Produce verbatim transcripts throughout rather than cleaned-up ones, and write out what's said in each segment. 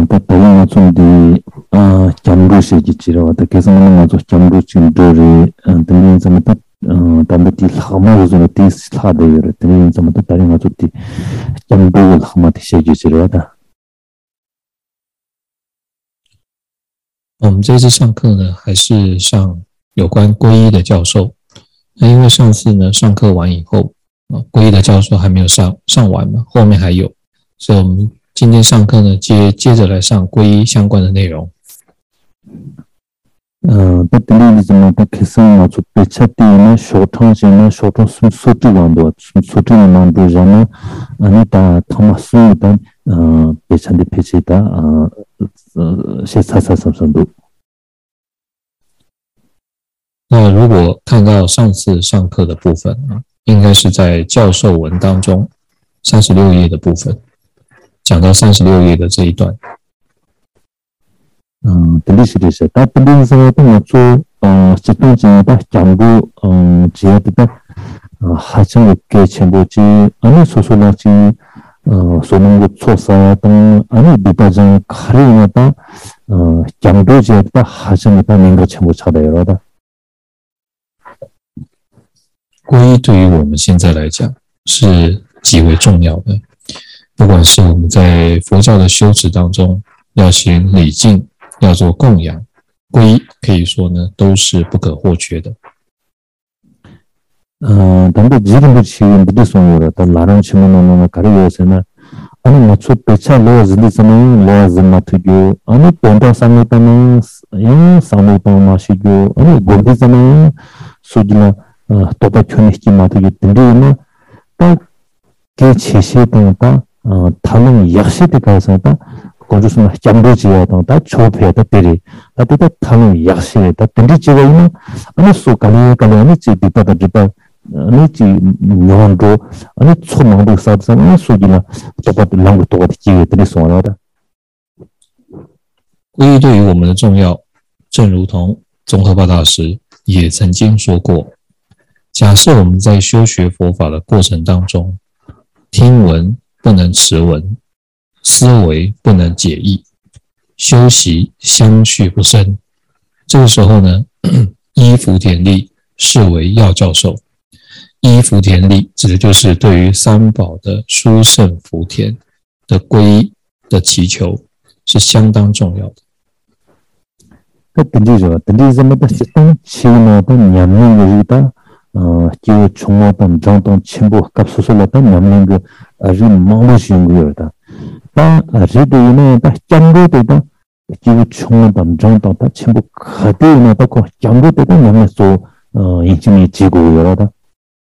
다 다른 것들이 아 잠루시지로 다 계속하는 것도 잠루진들이 들리는 점부터 어 담배티 하마로서 티스 하대요. 들리는 점부터 다른 것들이 잠루를 하마티 시지로다. 我们这次上课呢，还是上有关皈依的教授。那因为上次呢上课完以后，啊，皈依的教授还没有上上完嘛，后面还有，所以我们今天上课呢，接接着来上皈依相关的内容。 呃，这里里怎么把开始嘛，就别确定呢，小长线呢，小长数数字网多，数字网多人呢，啊，你打他们数的，呃，别确定别确定啊，呃，些啥啥什么都。 那如果看到上次上课的部分啊，应该是在教授文当中三十六页的部分，讲到三十六页的这一段。 嗯，这里是的是，但这里是我们做呃这东西的讲过，嗯，这样的呃，还是有给全部去，俺说说那去，呃，所能够措施等，俺比方讲考虑那的，呃，讲过这的还是那能够全部查得了的。 皈依对于我们现在来讲是极为重要的，不管是我们在佛教的修持当中要行礼敬，要做供养，皈依可以说呢都是不可或缺的。 嗯，但是지금 그 지금 무슨 소리야? 또 나랑 친구는 가리고서는 아니 맞춰 배차 로즈리스는 로즈 마트고 아니 본다 상했다는 양 상했다 마시고 아니 고기잖아 수지나 또바 켜내기 마트기 근데는 딱그 제시했던 어 다른 약시대 가서다 거기서 잠도지야던 다 초패다 때리 다도 다른 약시다 근데 지금은 아니 소가리 가리니 지비다 지바 아니 지 녀원도 아니 초망도 사드잖아 소기나 또바 랑고 또바 지게 들이소나다 皈依对于我们的重要，正如同宗喀巴大师也曾经说过，假设我们在修学佛法的过程当中，听闻不能持闻，思维不能解义，修习相续不生，这个时候呢，依福田力视为要教授。依福田力指的就是对于三宝的殊胜福田的皈依的祈求是相当重要的。 그 들리죠. 들리자마자 시동 치고나던 냠는 거다. 어, 그 총어던 정동 친구 값소설했던 냠는 거 아주 망무시한 거였다. 다 아주도는 다 짱고도다. 그 총어던 정동 다 친구 가대나 그 짱고도다 냠면서 어, 인심이 지고요다.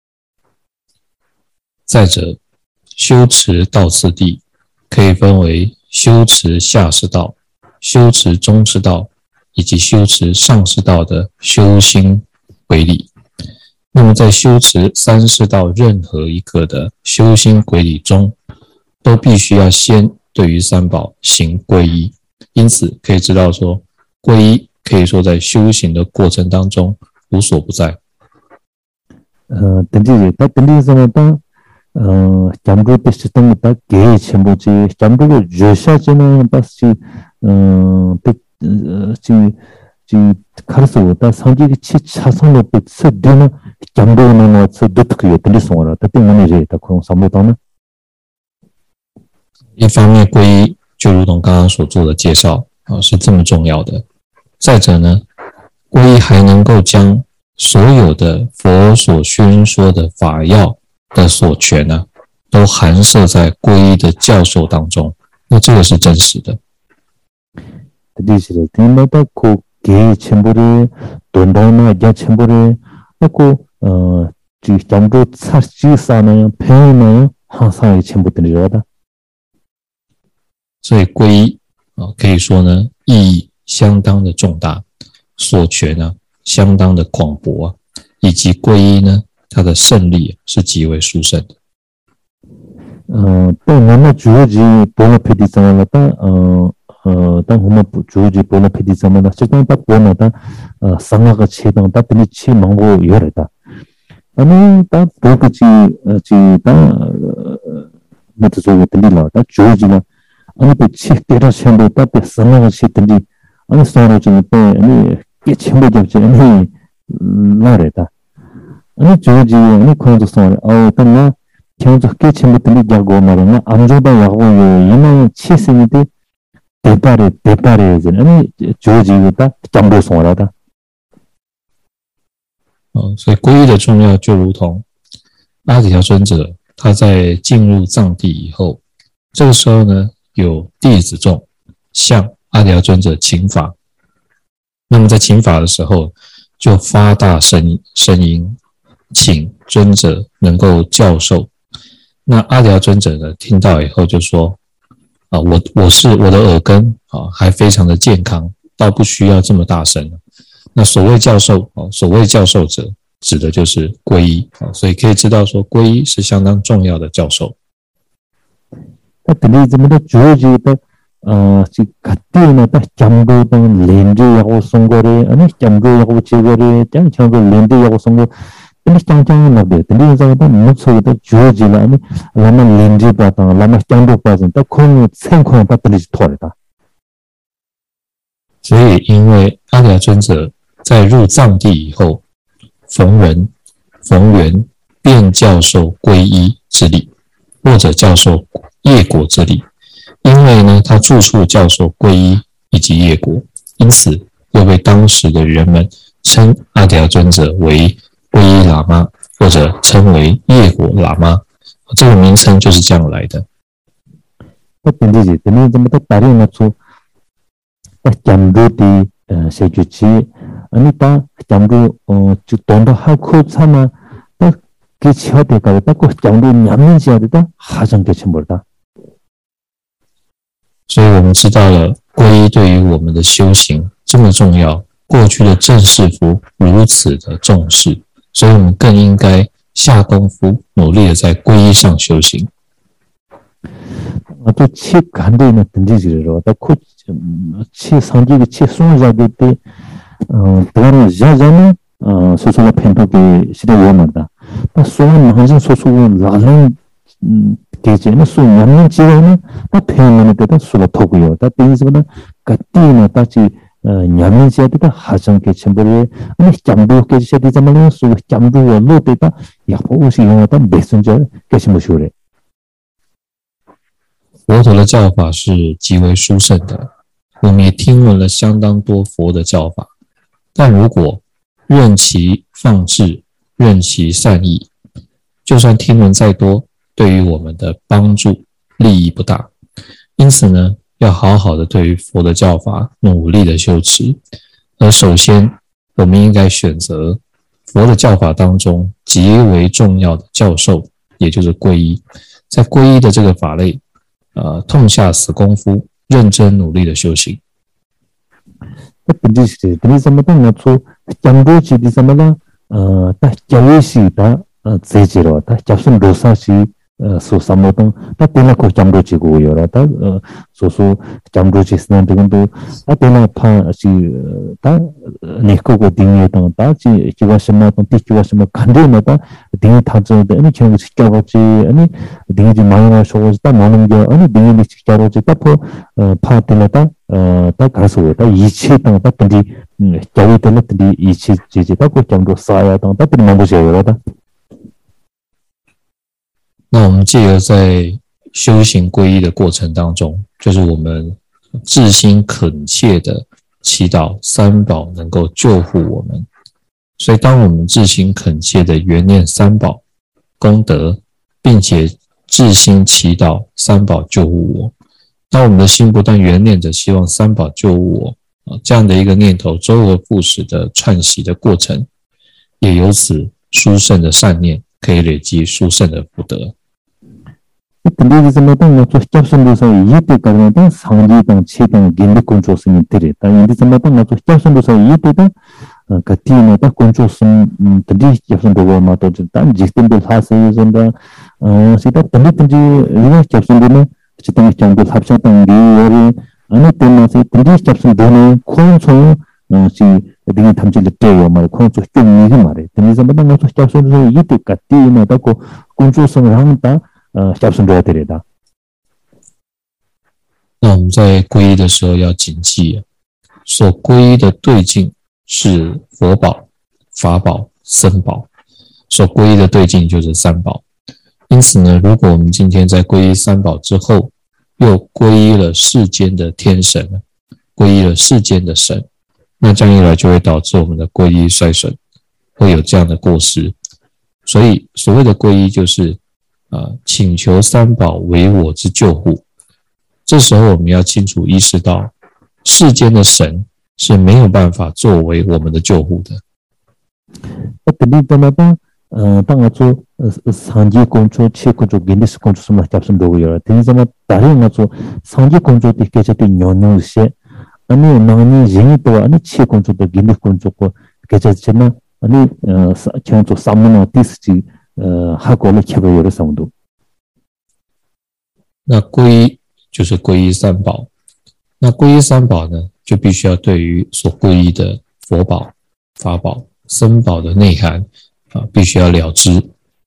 再者，修持道次第可以分为修持下士道、修持中士道以及修持上士道的修心轨理。那么在修持三士道任何一个的修心轨理中，都必须要先对于三宝行皈依。因此可以知道说，皈依可以说在修行的过程当中无所不在。 呃，等于他等于什么的？ 어, 잠도 비슷한 것다 개 첨부지 잠도 조사지는 다시 어, 지 지 가르쳐다 상지기 치 차선로 비슷되는 잠도는 어서 듣고 들리소라 때문에 이제 다 그런 상모다는 一方面皈依就如同刚刚所做的介绍啊，是这么重要的。再者呢，皈依还能够将所有的佛所宣说的法要 的所权呢、啊，都含摄在皈依的教授当中，那这个是真实的。 是的，那个给全部的短道呢，加全部的那个呃，就全部测试上呢，配呢，항상全部들려다。 所以皈依啊，可以说呢，意义相当的重大，所权呢、啊，相当的广博啊，以及皈依呢。 它的胜利是极为殊胜的。 呃，但我们主机波罗毗地什么的，呃呃，但我们主机波罗毗地什么的，实际上它波罗的呃三个切当，它比你切忙过有了的。那么它波个机呃机它呃，那这个的力了，它主机呢， 아니 그 치대로 챵도 답에 선나가 치든지 아니 소로 좀 때, 아니 게 챵도 잡지 아니 나래다 아니 조지 아니 코도 소로 어 때문에 경적 게 챵도 되고 말이야 암조다 야고 이만 치스니데 대파레 대파레 아니 조지가 장도 소라다 哦，所以皈依的重要就如同阿底条尊者他在进入藏地以后，这个时候呢，有弟子众向阿底条尊者请法。那么在请法的时候，就发大声声音，请尊者能够教授。那阿底条尊者呢，听到以后就说：“啊，我我是我的耳根啊，还非常的健康，倒不需要这么大声。”那所谓教授，所谓教授者，指的就是皈依，所以可以知道说，皈依是相当重要的教授。 那等于怎么的主旨的，呃，是katí那的讲究的连接要送过来，啊，那讲究要接过来，讲讲究连接要送过，那讲讲那的，等于这个的没错的主旨了，那那么连接把当，那么讲究把成，但可能情况把等于是错的。 所以，因为阿底条尊者在入藏地以后，逢人逢缘便教授皈依之理，或者教授业果之理。因为呢，他住处教授皈依以及业果，因此又被当时的人们称阿底条尊者为皈依喇嘛，或者称为业果喇嘛。这个名称就是这样来的。 那等于是等于怎么的大量的说，那讲究的呃，谁去吃？ 아니 다 장도 어 돈도 하고 참아 딱 기치하대 가다 그 장도 냠는 지하다 하장 개침벌다 所以我们知道了皈依对于我们的修行这么重要，过去的正士夫如此的重视，所以我们更应该下功夫努力的在皈依上修行。 또 치 간도는 던지지로 다 코치 상지의 치 송자게 때 어, 그거는 자자는 어, 소소가 펜토기 시대 위험하다. 또 소는 항상 소소가 라는 계제는 소 냠는 지원은 또 펜는 때도 소가 토고요. 다 땡스는 같이나 같이 냠는 지야다 하정 개침벌에 아니 잠도 계셔야 되잖아요. 소 잠도 로데다 야포시 용어다 메신저 개침무시오래. 佛陀的教法是极为殊胜的，我们也听闻了相当多佛的教法。 但如果任其放置，任其善意，就算听闻再多，对于我们的帮助利益不大。因此呢，要好好的对于佛的教法努力的修持。而首先，我们应该选择佛的教法当中极为重要的教授，也就是皈依。在皈依的这个法类，呃，痛下死功夫，认真努力的修行。 던지시 던지서마다 나초 장도지 디서마다 어다 자위시다 제지로 다 잡순 로사시 소사모던 다 때나고 장도지고 요라다 소소 장도지스는 등도 다 때나 파시 다 네코고 딩이던 다지 지와시마던 티치와시마 간데마다 딩이 타저데 아니 경우 지켜보지 아니 딩이 많이 쇼고다 모는 게 아니 딩이 지켜보지 다포 파텔라다 어다 가서 다 이치 땅다 던지 자위 때문에 이치 지지다 그 정도 쌓아야 땅다 또 망고셔요다 那我们借由在修行皈依的过程当中，就是我们至心恳切的祈祷三宝能够救护我们。所以，当我们至心恳切的缘念三宝功德，并且至心祈祷三宝救护我，当我们的心不断缘念着希望三宝救护我，这样的一个念头周而复始的串习的过程，也由此殊胜的善念可以累积殊胜的福德。 근데 이제 뭐든 뭐 접선도서 이때 가는데 상지당 치당 긴데 컨트롤스는 되래. 근데 이제 뭐든 뭐 접선도서 이때다 같이나다 컨트롤스 근데 접선도가 뭐또 단 직등도 사세요선다 어 시다 근데 근데 이거 접선도는 지당 정도 합쳤던 리얼이 아니 때문에 근데 접선도는 컨트롤 시 되게 탐지를 때요 말 컨트롤 좀 이게 말해. 근데 이제 뭐든 뭐 접선도서 이때 같이나다 컨트롤스를 한다 어, 잡순 줘야 되리다. 们在皈依的时候要谨记，所皈依的对境是佛宝、法宝、僧宝，所皈依的对境就是三宝。因此呢，如果我们今天在皈依三宝之后，又皈依了世间的天神，皈依了世间的神，那这样一来就会导致我们的皈依衰损，会有这样的过失。所以所谓的皈依就是呃，请求三宝为我之救护。这时候我们要清楚意识到，世间的神是没有办法作为我们的救护的。 어, 땅아주 상지 공조 치 공조 겐디스 공조 숨나 잡선 도고요. 대니자마 다른 아주 상지 공조 때 계셔도 녀녀시 아니 나니 징이도 아니 치 공조도 겐디 공조고 계셔지나 아니 경조 삼문어 디스지 하고를 켜고요 상도. 那皈依就是皈依三宝。那皈依三宝呢，就必须要对于所皈依的佛宝、法宝、僧宝的内涵啊，必须要了知。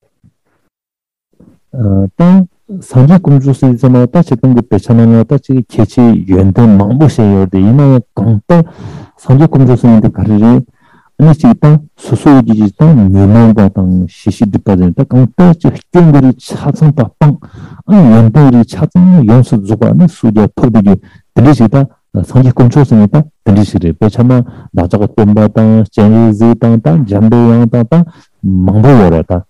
呃，当상지 공주 스이자마 다시 근데 배차나나 다시 개치 연된 망보세요. 이나 강다 상지 공주 스인데 가르리 아니 지다 수수지지다 니만바당 시시디빠진다 강다 직경들이 차선다 빵 아니 연들이 차선 연수 주고는 수제 토비기 들리시다 상지 공주 스인다 들리시리 배차나 나자가 bom바당 제리지당당 잠베양당당 망보여라다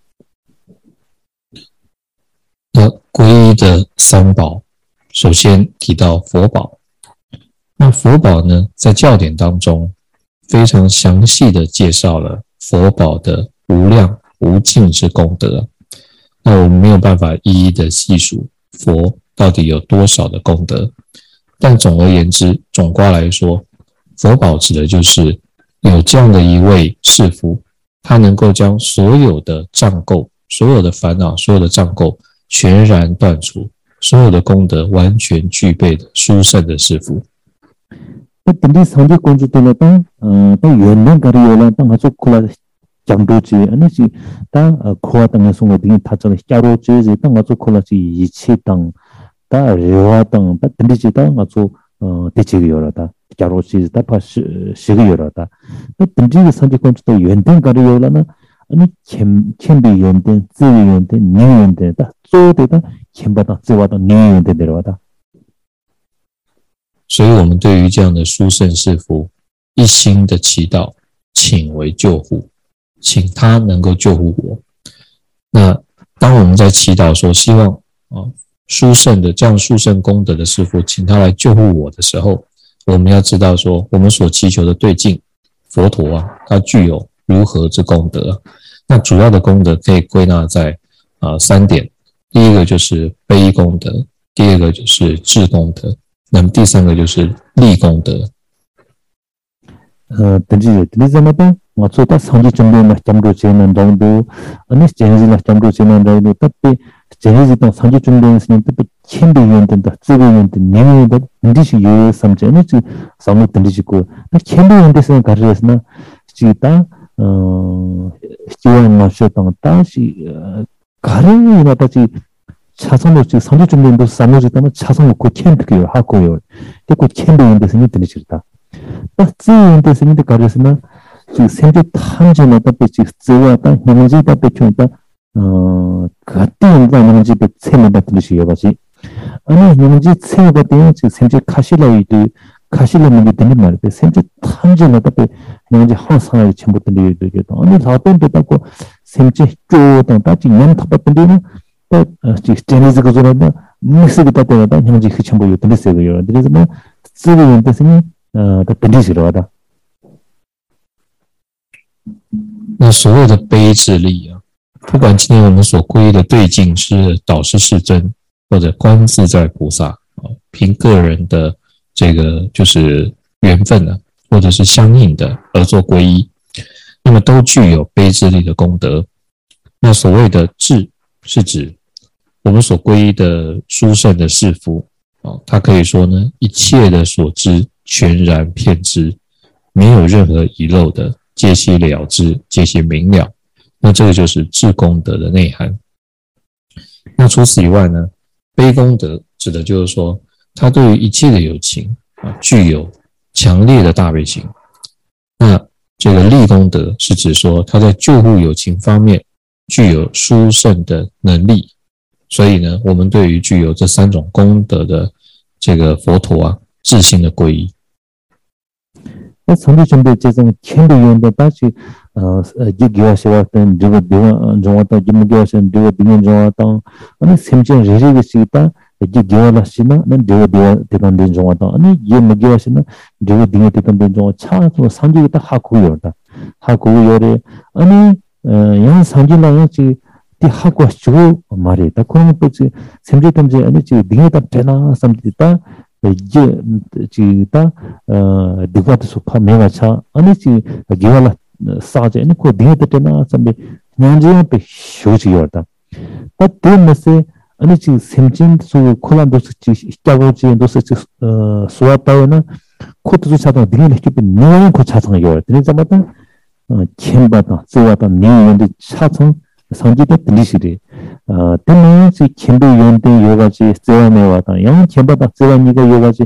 那皈依的三宝，首先提到佛宝。那佛宝呢，在教典当中非常详细的介绍了佛宝的无量无尽之功德。那我们没有办法一一的细数佛到底有多少的功德，但总而言之，总括来说，佛宝指的就是有这样的一位世父，他能够将所有的障垢、所有的烦恼、所有的障垢全然断除，所有的功德完全具备的殊胜的师父。 那等于상지 공주 때는 당 어, 또 연령 가리올라 당 아주 콜라 장도지 아니지 당 코아 당의 송어 등이 다처럼 샤로지 당 아주 콜라지 이치 당다 레와 당다 들리지 당 아주 어 대치기요라다 샤로지 다 파시 시기요라다 또 등지 상지 공주 또 연령 가리올라나 아니 켐 켐비 연된 쯔위 연된 니 연된다 쪼대다 켐바다 쯔와다 니 연된 내려와다 所以我们对于这样的殊胜世父一心的祈祷，请为救护，请他能够救护我。那当我们在祈祷说希望啊殊胜的这样殊胜功德的师父请他来救护我的时候，我们要知道说我们所祈求的对境佛陀啊，它具有如何之功德。那主要的功德可以归纳在啊三点，第一个就是悲功德，第二个就是智功德，那么第三个就是利功德。 呃，等于等于怎么办？我做到상지 준비나 잠도 지는 정도, 아니 제니지나 잠도 지는 정도, tapi 제니지나 상지 준비는 tapi 켐비연된다, 쯔비연된, 니미연된, 인디시 유 삼제, 아니 지 상무 든지고, 나 켐비연된서 가르쳤나, 지다 어, 지원 마셔던 다시 가르이나 다시 차선을 지 상지 준비도 삼무지다면 차선을 고 켐비요 하고요. 그 켐비연된서 든지다. 딱 쯔비연된서 니 가르쳤나 지 생제 탐지나 답지 쯔와다 형지 답지다 어 같은 거는 집에 체면 같은 것이 여바지 아니 형지 체면 같은 지 생제 카실라이도 카실라는 되는 말에 생제 탐지나 답지 형지 항상을 전부 들리게 되겠다 아니 다던도 받고 생제 쪼던 답지 년 답받던 데는 또 제네즈 그저는 믹스 받던 형지 그 전부 들렸어요. 그래서 뭐 쯔비는 뜻은 어 들리시러다 那所谓的悲智力啊，不管今天我们所皈依的对境是导师世尊或者观自在菩萨啊，凭个人的这个就是缘分呢、啊，或者是相应的而做皈依，那么都具有悲智力的功德。那所谓的智是指我们所皈依的殊胜的世父啊，他可以说呢，一切的所知全然遍知，没有任何遗漏的。皆悉了知，皆悉明了，那这个就是智功德的内涵。那除此以外呢，悲功德指的就是说， 他对于一切的友情啊，具有强烈的大悲心。那这个立功德是指说他在救护友情方面具有殊胜的能力。所以呢，我们对于具有这三种功德的这个佛陀啊，至心的皈依。 那从这准备这种天地用的大去，呃呃，一个是话等这个地方中华当，一个是这个地方中华当，那甚至这这个是他一个了是呢，那这个地方地方的中华当，那也没个是呢，这个地方地方的中华差从三级的哈库有的，哈库有的，那呃，样三级了是。이 하고 주고 말이다. 그러면 또 semjetamje 아니 지 딩에다 되나 삼디다 이제 지다 어 디바트 소파 메가차 아니 지 기발라 사제 아니 그 딩에다 되나 삼비 냥지에 배 쇼지요다. 그때면서 아니 지 sem진 수 콜란도 지 시작하지 도스 어 수화다나 코트도 차도 딩에 깊이 너무 그 차상이요. 그래서마다 어 켐바다 수화다 니인데 차상 상지대 들리시리 어 때문에 이 켐도 연대 요가지 세워내 왔다 양 켐바다 세워니가 요가지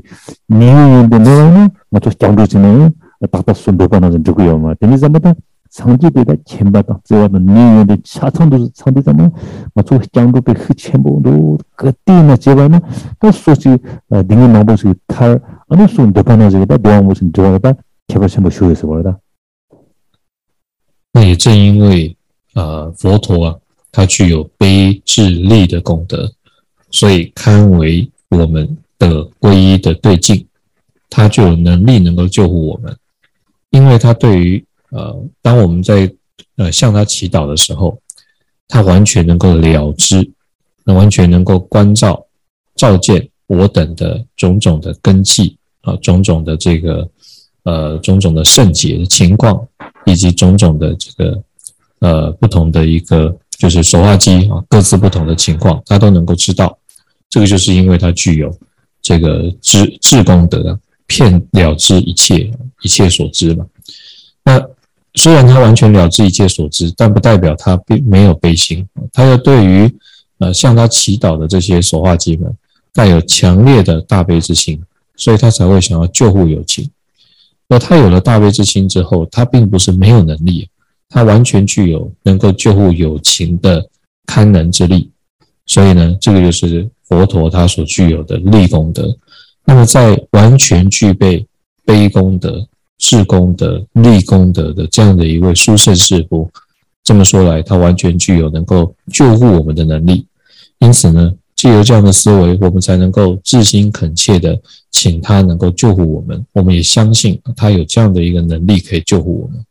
니인데 내가는 뭐또 장도지는 딱딱 손도바나 좀 주고요 뭐 때문에마다 상지대가 켐바다 세워는 니인데 차선도 상대자는 뭐또 장도배 흐켐보도 그때나 제발은 또 소지 딩이 나보시 탈 아니 손도바나 저기다 도와무슨 저거다 개발심 뭐 쇼에서 버다 那也正因为呃，佛陀啊，他具有悲智力的功德，所以堪为我们的皈依的对境，他就有能力能够救护我们。因为他对于呃，当我们在呃向他祈祷的时候，他完全能够了知，那完全能够关照、照见我等的种种的根器啊，种种的这个呃种种的圣洁的情况，以及种种的这个。呃，不同的一个就是手画机啊，各自不同的情况，他都能够知道。这个就是因为他具有这个知智功德，遍了知一切一切所知嘛。那虽然他完全了知一切所知，但不代表他并没有悲心。他要对于呃向他祈祷的这些手画机们，带有强烈的大悲之心，所以他才会想要救护有情。而他有了大悲之心之后，他并不是没有能力。他完全具有能够救护有情的堪能之力，所以呢，这个就是佛陀他所具有的力功德。那么在完全具备悲功德、智功德、力功德的这样的一位殊胜世父，这么说来，他完全具有能够救护我们的能力。因此呢，藉由这样的思维，我们才能够至心恳切的请他能够救护我们。我们也相信他有这样的一个能力可以救护我们。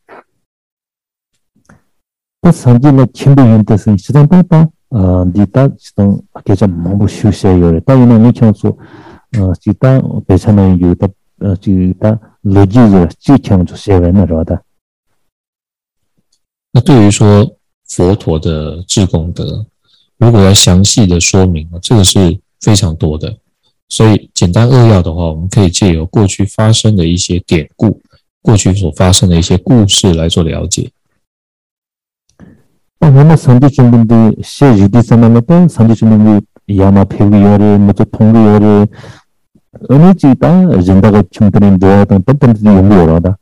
상지는 kim비윤데서 시동 빠빠 어 디다 시동 계좌 뭐뭐 쉬셔요. 따위는 이청소 어 지다 배차는 유다 지다 로지즈 지청 주세요는 로다. 那对于说佛陀的智功德，如果要详细的说明，这个是非常多的。所以简单扼要的话，我们可以借由过去发生的一些典故，过去所发生的一些故事来做了解。 我们상지 준비인데 시주디 상만도 상지 준비 야마 페리요레 모두 통리요레 어느 지다 진다가 충분히 도와던 뻔뻔히 용어로다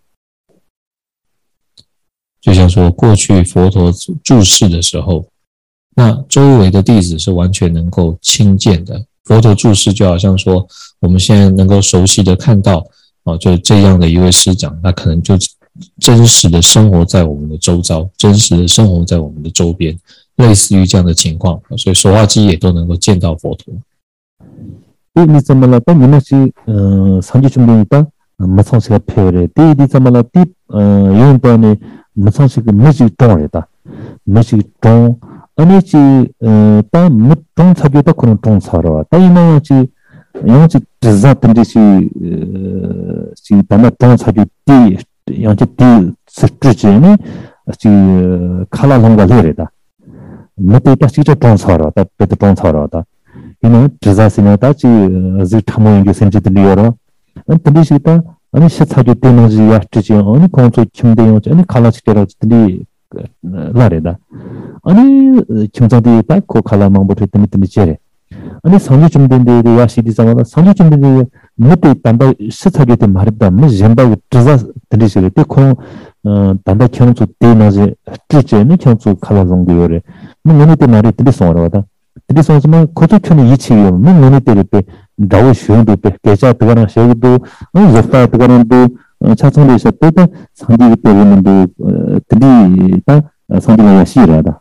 就像说过去佛陀住世的时候，那周围的弟子是完全能够亲见的。佛陀住世就好像说我们现在能够熟悉的看到啊，就这样的一位师长，他可能就真实的生活在我们的周遭，真实的生活在我们的周边，类似于这样的情况，所以手画机也都能够见到佛陀。 你怎么了？当你那些呃상지 준비니까 마상시가 표현해. 디怎么了？디呃用到呢마상시가 뭐지 동이다. 뭐지 동 아니지 어다 뭐동 사교다 그런 동 사러. 다 이만하지 영지 디자인들이 어 지 담아 동 사교 디 영지 디 스트리지니 지 칼라롱가 레레다. 뭐때다 진짜 동 사러다. 배도 동 사러다. 이는 디자인이다. 지 지타모인 게 센지들이요. 안들리시다. 아니 시사주 때문에 야트지 아니 공조 kim대요. 아니 칼라치테라들이 라레다. 아니 kim자디 딱고 칼라망부터 때문에 때문에 제레. 아니 상주 준비인데 야시디 상황 상주 준비인데 못에 단다 시차게 때 말다 뭐 젠바 드자 드리시게 때코 단다 경주 때나지 뜻제는 경주 칼라종도요래 뭐 너네 때 말이 드리송어라다 드리송지만 고속편이 이치요 뭐 너네 때를 때 다오 쉬운데 때 계좌 들어가는 시기도 저파 들어가는도 차선에 있을 때도 상주 때문에 드리다 상주가 야시라다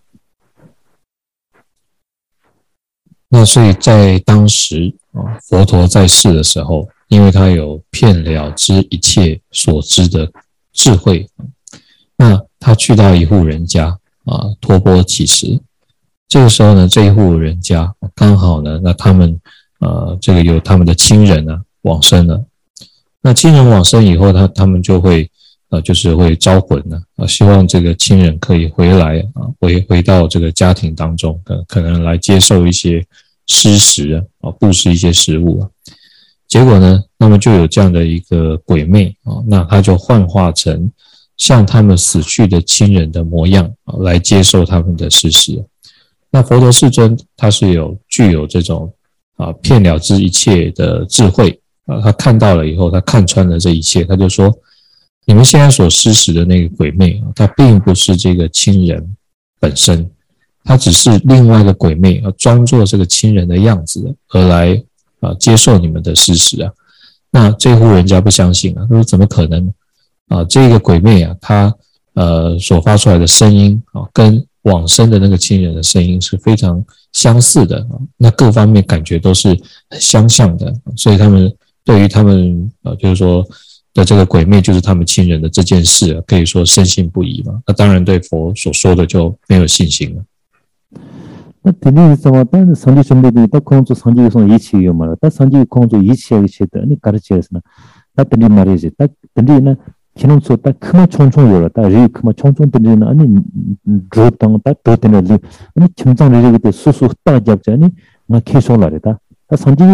那所以在当时啊，佛陀在世的时候，因为他有遍了知一切所知的智慧，那他去到一户人家啊，托钵乞食。这个时候呢，这一户人家刚好呢，那他们呃，这个有他们的亲人呢往生了。那亲人往生以后，他他们就会呃，就是会招魂呢啊，希望这个亲人可以回来啊，回回到这个家庭当中，可可能来接受一些施食啊，布施一些食物啊。结果呢，那么就有这样的一个鬼魅啊，那他就幻化成像他们死去的亲人的模样啊，来接受他们的施食。那佛陀世尊他是有具有这种啊遍了知一切的智慧啊，他看到了以后，他看穿了这一切，他就说。你们现在所施食的那个鬼魅，它并不是这个亲人本身，它只是另外一个鬼魅，装作这个亲人的样子而来啊接受你们的施食啊。那这户人家不相信啊，他说怎么可能啊？这个鬼魅啊，它呃所发出来的声音啊，跟往生的那个亲人的声音是非常相似的啊，那各方面感觉都是很相像的，所以他们对于他们啊，就是说。的这个鬼魅就是他们亲人的这件事、啊、可以说深信不疑嘛。那当然对佛所说的就没有信心了。 那等于什么？但是上帝准备的，他工作上帝上一起有嘛？他上帝工作一起一起的，你搞得起来是呢？他等于嘛的是，他等于呢，可能说他可能重重有了，他人可能重重等于呢，你主当他多等于你成长的这个叔叔大家子呢，那开始了的。상지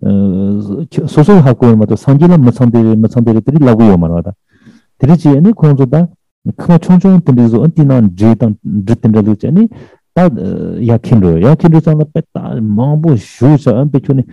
어 소소하고 뭐또 상지는 무상들이 무상들이 라고요 말하다. 들이지 아니 공조다 그 총총 들이서 언티난 제단 듣는다고 했더니 다 야킨로 야킨로 상나 뺐다 뭐뭐 쇼서 안 빼주니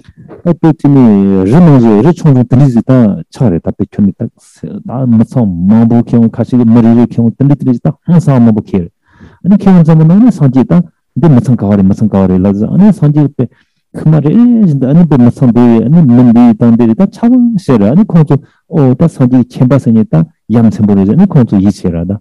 빼주니 리노제 리총총 들이지다 차례다 빼주니 다 무상 뭐뭐 경 가시 머리를 경 들이지다 항상 뭐뭐 겨 아니 경 자면은 상지다 근데 무상 가와리 무상 가와리 라자 아니 상지 빼 그말에 아니 뭐선데 아니 문디 단데다 차방세라 아니 공조 어다 선지 쳔바선이다 양sem보레 아니 공조 이체라다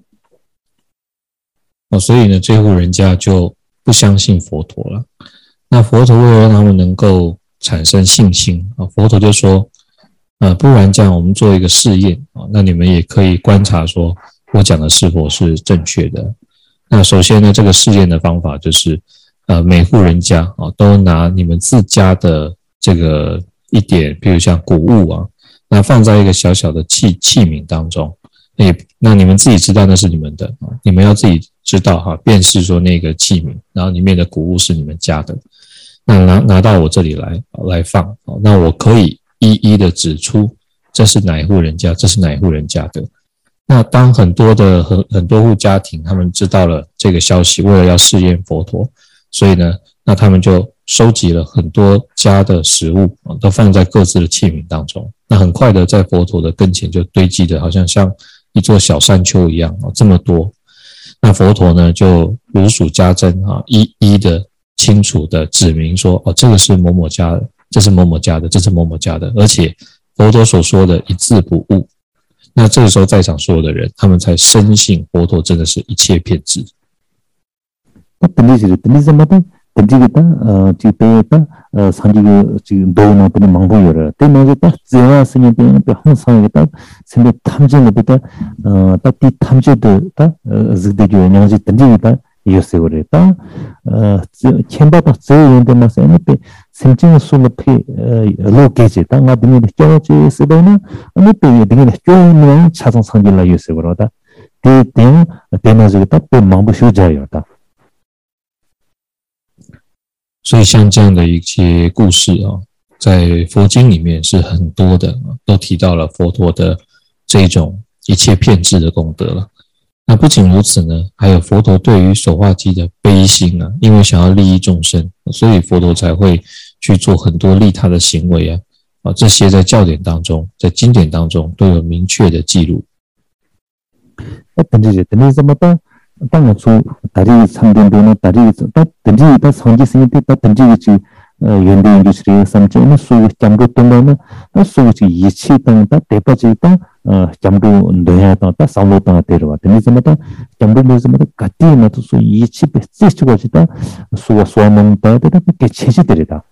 哦，所以呢，这户人家就不相信佛陀了。那佛陀为了让他们能够产生信心啊，佛陀就说，呃，不然这样，我们做一个试验啊，那你们也可以观察说我讲的是否是正确的。那首先呢，这个试验的方法就是。呃，每户人家啊，都拿你们自家的这个一点，比如像谷物啊，那放在一个小小的器器皿当中，诶，那你们自己知道那是你们的啊，你们要自己知道哈，辨识说那个器皿，然后里面的谷物是你们家的，那拿拿到我这里来来放，那我可以一一的指出这是哪一户人家，这是哪一户人家的。那当很多的很很多户家庭他们知道了这个消息，为了要试验佛陀。所以呢，那他们就收集了很多家的食物，都放在各自的器皿当中。那很快的，在佛陀的跟前就堆积的，好像像一座小山丘一样，这么多。那佛陀呢，就如数家珍啊，一一的清楚的指明说，哦，这个是某某家的，这是某某家的，这是某某家的，而且佛陀所说的一字不误。那这个时候，在场所有的人，他们才深信佛陀真的是一切骗子。 들리지 들리자마자 들리겠다 어 지배다 어 산지가 지금 도나 때문에 망보여라 때문에다 제가 쓰는 때 항상 있다 생각 탐정부터 어 딱히 탐정도 다 ዝ대교 영향이 들리다 이어서거랬다 어 쳔바다 제인데 마세네 생진 술럽이 로케지 땅아 등에 껴지 쓰다나 아니 때 등에 껴있는 차상 상질라 이어서거다 때때 때마저다 때 망보셔져요다 所以像这样的一些故事啊，在佛经里面是很多的，都提到了佛陀的这种一切骗智的功德了。 那不仅如此呢，还有佛陀对于手画机的悲心啊，因为想要利益众生，所以佛陀才会去做很多利他的行为啊，啊，这些在教典当中，在经典当中都有明确的记录。 던지지 던지자마자 땅을 주 다리 삼등도는 다리 다 던지 다 성지 생기 다 던지지 연대 인주스리 삼점은 수 잠도 동반은 수지 이치 땅다 대파지다 잠도 너야다 다 상로다 데려와 던지자마자 잠도 뭐자마자 같이 나도 수 이치 베스트고지다 수와 수화몽다 되게 체지들이다.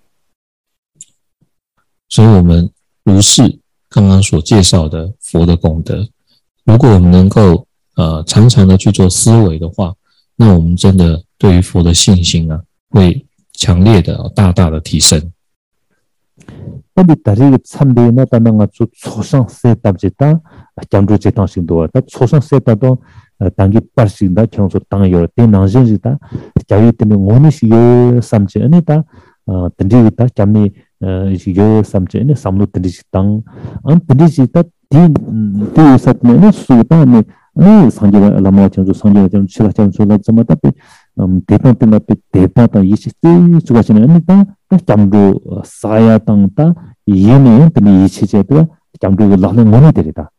所以我们如是刚刚所介绍的佛的功德，如果我们能够呃常常的去做思维的话，那我们真的对于佛的信心啊，会强烈的大大的提升。 근데 다리 참배나 단어가 주 초상 세답지다 잠도 제당신도 다 초상 세답도 당기 빠르신다 경소 당여 대낭진지다 자유 때문에 오니시 요 삼지 아니다 어 던지다 잠니 요 삼지 네 삼로 던지시 땅안 던지시다 디 디사트네 수다네 네 상제가 라마 경소 상제가 좀 치라 좀 줄라 좀 답이 음 대판때나 대판다 이십 주가시는 아니다 잠도 사야 땅다 이해는 이 시제도 잠도 라는 문이 되리다.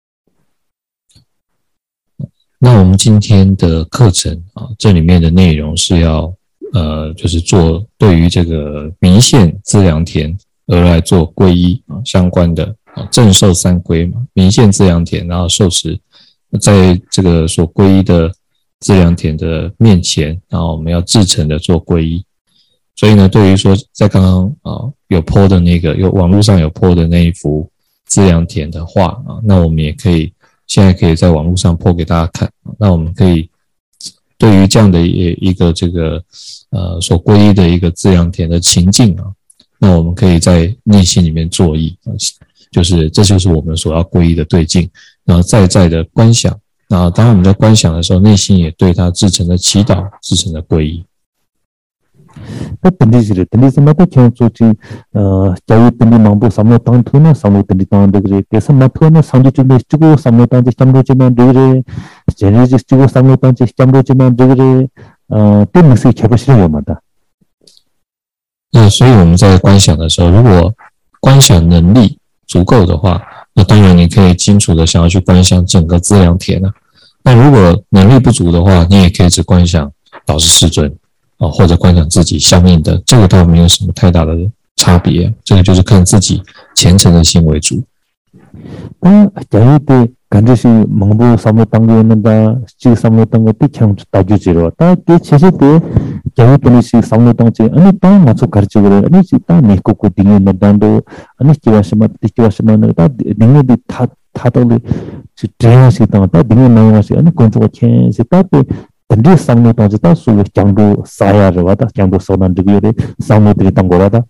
那我们今天的课程啊，这里面的内容是要呃，就是做对于这个弥现资粮田而来做皈依啊相关的啊正受三皈嘛，弥现资粮田，然后受持，在这个所皈依的资粮田的面前，然后我们要至诚的做皈依。所以呢，对于说在刚刚啊有 po 的那个有网络上有 po 的那一幅资粮田的画啊，那我们也可以现在可以在网络上 po 给大家看。那我们可以对于这样的一个这个呃所皈依的一个资粮田的情境啊，那我们可以在内心里面作意，就是这就是我们所要皈依的对境，然后再再的观想。然后当我们在观想的时候，内心也对他至诚的祈祷，至诚的皈依。 그 던지지를 던지지마다 경조지 어 자유 던지 망보 삼로 땅투나 삼로 던지 땅데 그래 대선 마토나 상지 좀 주고 삼로 땅지 잠로지만 되래 제네지 주고 삼로 땅지 잠로지만 되래 어 때문에 개버시려 마다. 那所以我们在观想的时候，如果观想能力足够的话，那当然你可以清楚的想要去观想整个资粮田啊。那如果能力不足的话，你也可以只观想导师世尊。啊，或者观想自己相应的，这个倒没有什么太大的差别、啊，这个就是看自己虔诚的心为主。 아, 자유대 간주시 망보 삼로 땅이었는다, 지 삼로 땅과 띠창 따주지로, 다 띠체제대 자유대니시 삼로 땅지, 아니 땅 맞춰 가르치고, 아니 땅 내고고 딩에 나단도, 아니 지와시마 띠지와시마는 다 딩에디 타 타도리 드레나시 땅, 다 딩에 나와시, 아니 건조가 캔시 따때 던지 삼로 땅지 다 수고 장도 사야를 와다, 장도 소난 드기에 삼로들이 땅 거라다.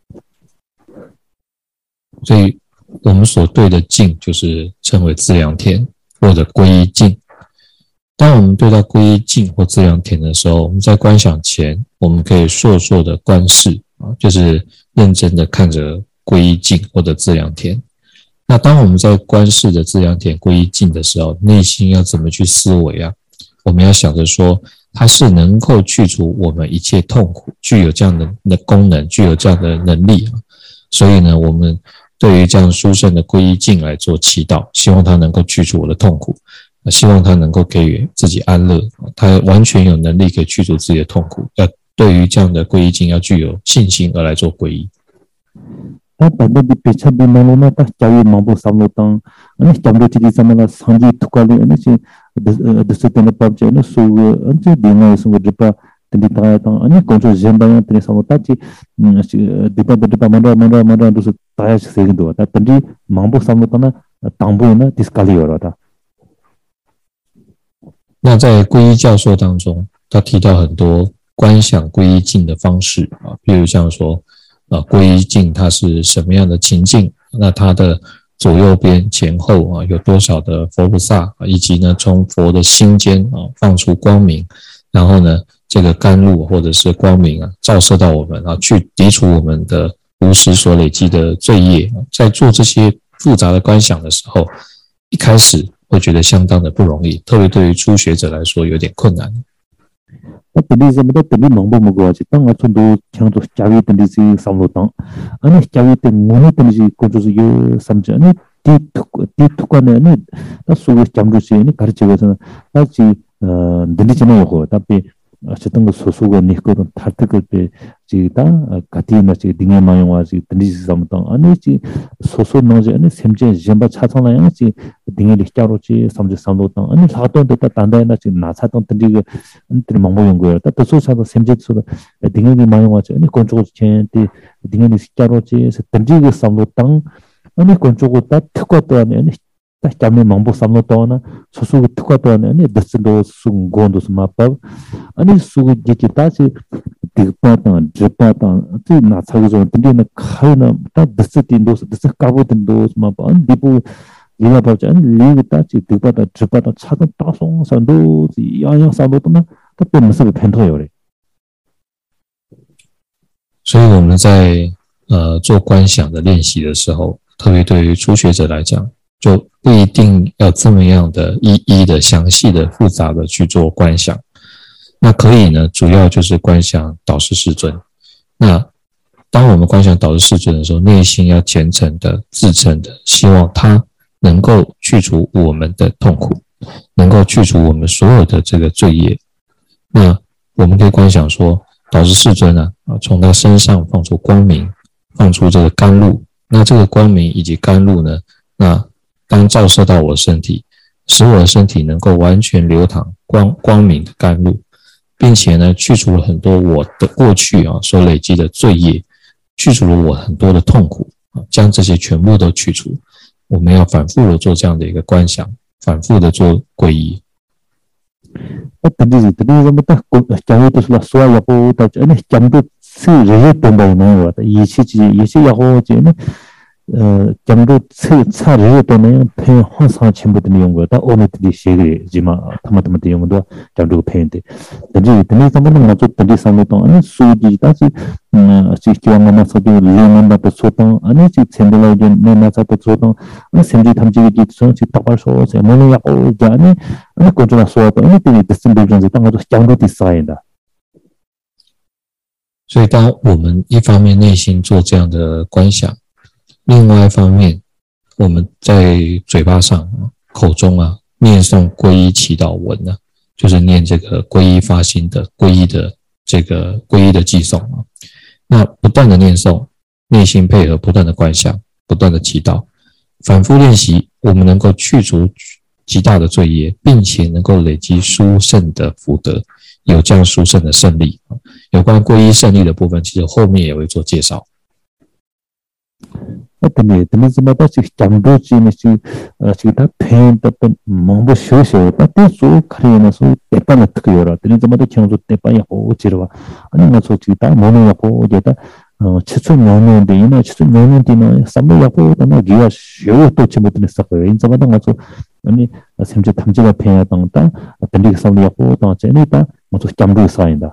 所以我们所对的境就是称为资粮田或者皈依境。当我们对到皈依境或资粮田的时候，我们在观想前，我们可以烁烁的观视啊，就是认真的看着皈依境或者资粮田。那当我们在观视着资粮田皈依境的时候，内心要怎么去思维啊？我们要想着说，它是能够去除我们一切痛苦，具有这样的功能，具有这样的能力啊。所以呢，我们对于这样殊胜的皈依境来做祈祷，希望它能够去除我的痛苦，希望它能够给予自己安乐，它完全有能力可以去除自己的痛苦。要对于这样的皈依境要具有信心而来做皈依。 다 반대비 배차비 말로나 딱 자유 망보 삼로땅 아니 잠도 지리 삼나 상지 투칼리 아니 지 드스테네 밥제 아니 수 언제 디나에서 드파 디타땅 아니 건조 젠바야 트레 삼로따지 디파 디파 만라 만라 만라 두스 타야 세기도 다 던지 망보 삼로땅나 땅보나 디스칼리어라다. 那在皈依教授当中，他提到很多观想皈依境的方式啊，比如像说啊，皈依境它是什么样的情境？那它的左右边、前后啊有多少的佛菩萨，以及呢从佛的心间啊放出光明，然后呢这个甘露或者是光明啊照射到我们啊，去涤除我们的无始所累积的罪业。在做这些复杂的观想的时候，一开始会觉得相当的不容易，特别对于初学者来说有点困难。 那等于什么的等于忙不忙过去，当我从头抢到家里等于是上路当，啊那家里等我那等于是工作是有什么着，那第突第突关呢，那那所谓讲就是那搞的结果是，那是呃等于怎么样好，特别。어쨌든 그 소소가 니거든 탈때그때 지다 가티나 지 딩에 마용와 지 든디스 삼던 아니 지 소소 노제 아니 샘제 점바 차상나야 지 딩에 리스타로지 삼제 삼도던 아니 사도 됐다 단다나 지 나차던 든디가 안들 망보용 거야 다 소소사도 샘제 소다 딩에 마용와 지 아니 건조고 첸티 딩에 리스타로지 든디가 삼도던 아니 건조고 다 특과도 아니 다 잠에 망보 삼도던 소소 특과도 아니 더스도 순고도 스마빠 아니 수고 기타지 디파탄 디파탄 티 나차고서 근데는 카이나 다 드스틴도 드스 까보든도 마반 디부 리나바자 리기타지 디파타 디파타 차도 따송 산도 야야 산도나 또 변면서 펜토요래 所以我们在呃做观想的练习的时候，特别对于初学者来讲，就不一定要这么样的一一的详细的复杂的去做观想。那可以呢，主要就是观想导师世尊。那当我们观想导师世尊的时候，内心要虔诚的、自诚的，希望他能够去除我们的痛苦，能够去除我们所有的这个罪业。那我们可以观想说，导师世尊啊，从他身上放出光明，放出这个甘露。那这个光明以及甘露呢，那当照射到我的身体，使我的身体能够完全流淌光光明的甘露。并且呢，去除了很多我的过去啊所累积的罪业，去除了我很多的痛苦啊，将这些全部都去除。我们要反复的做这样的一个观想，反复的做皈依。 tadi tadi sama ta jangan itu sudah soal aku tak ini jam tu si rehat tambah ni wa isi isi ya ho je ni jam tu si sa rehat tu ni pen hon sa chen bu ni yung wa ta onu tadi shege jima tama tama ti yung do jam tu pen de tadi tadi sama na tu tadi sama tu ani su ji ta si si kyang ma sa de le man da so tu ani si chen de la je ne na sa tu so tu ani sem ji tham ji ji so si ta par so se mo ni ya ho ja ni ani ko ju na so tu ani ti de sim de jang ji ta ga jang du ti sai da。 所以，当我们一方面内心做这样的观想，另外一方面，我们在嘴巴上、口中啊，念诵皈依祈祷文呢、啊，就是念这个皈依发心的皈依的这个皈依的偈颂啊。那不断的念诵，内心配合不断的观想，不断的祈祷，反复练习，我们能够去除极大的罪业，并且能够累积殊胜的福德，有这样殊胜的胜利。有关皈依胜利的部分，其实后面也会做介绍。 tadi tadi semata si jamdo si mesti si ta pen ta pen mambo sho sho ta te so kare na so tepa na tkyo ra tadi semata kyang so tepa ya ho jirwa ani na so chi ta mono ya ho je ta chichu mono de ina chichu mono de na sambo ya ho ta na giwa sho to chi mo de sa ko in semata nga so ani semje tamje ba pen ya tang ta tadi sambo ya ho ta che ni ta mo so jamdo sa yin da。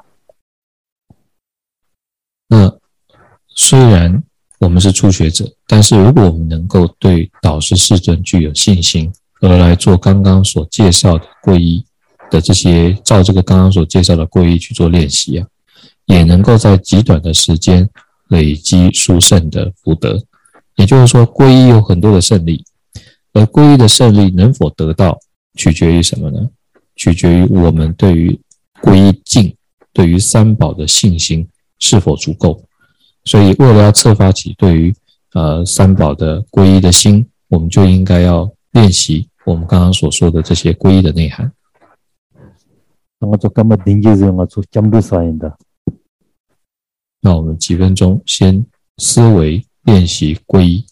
那虽然我们是初学者，但是如果我们能够对导师世尊具有信心，而来做刚刚所介绍的皈依的这些，照这个刚刚所介绍的皈依去做练习啊，也能够在极短的时间累积殊胜的福德。也就是说，皈依有很多的胜利，而皈依的胜利能否得到，取决于什么呢？取决于我们对于皈依境、对于三宝的信心是否足够。所以为了要策发起对于呃三宝的皈依的心，我们就应该要练习我们刚刚所说的这些皈依的内涵。 那我们几分钟先思维练习皈依。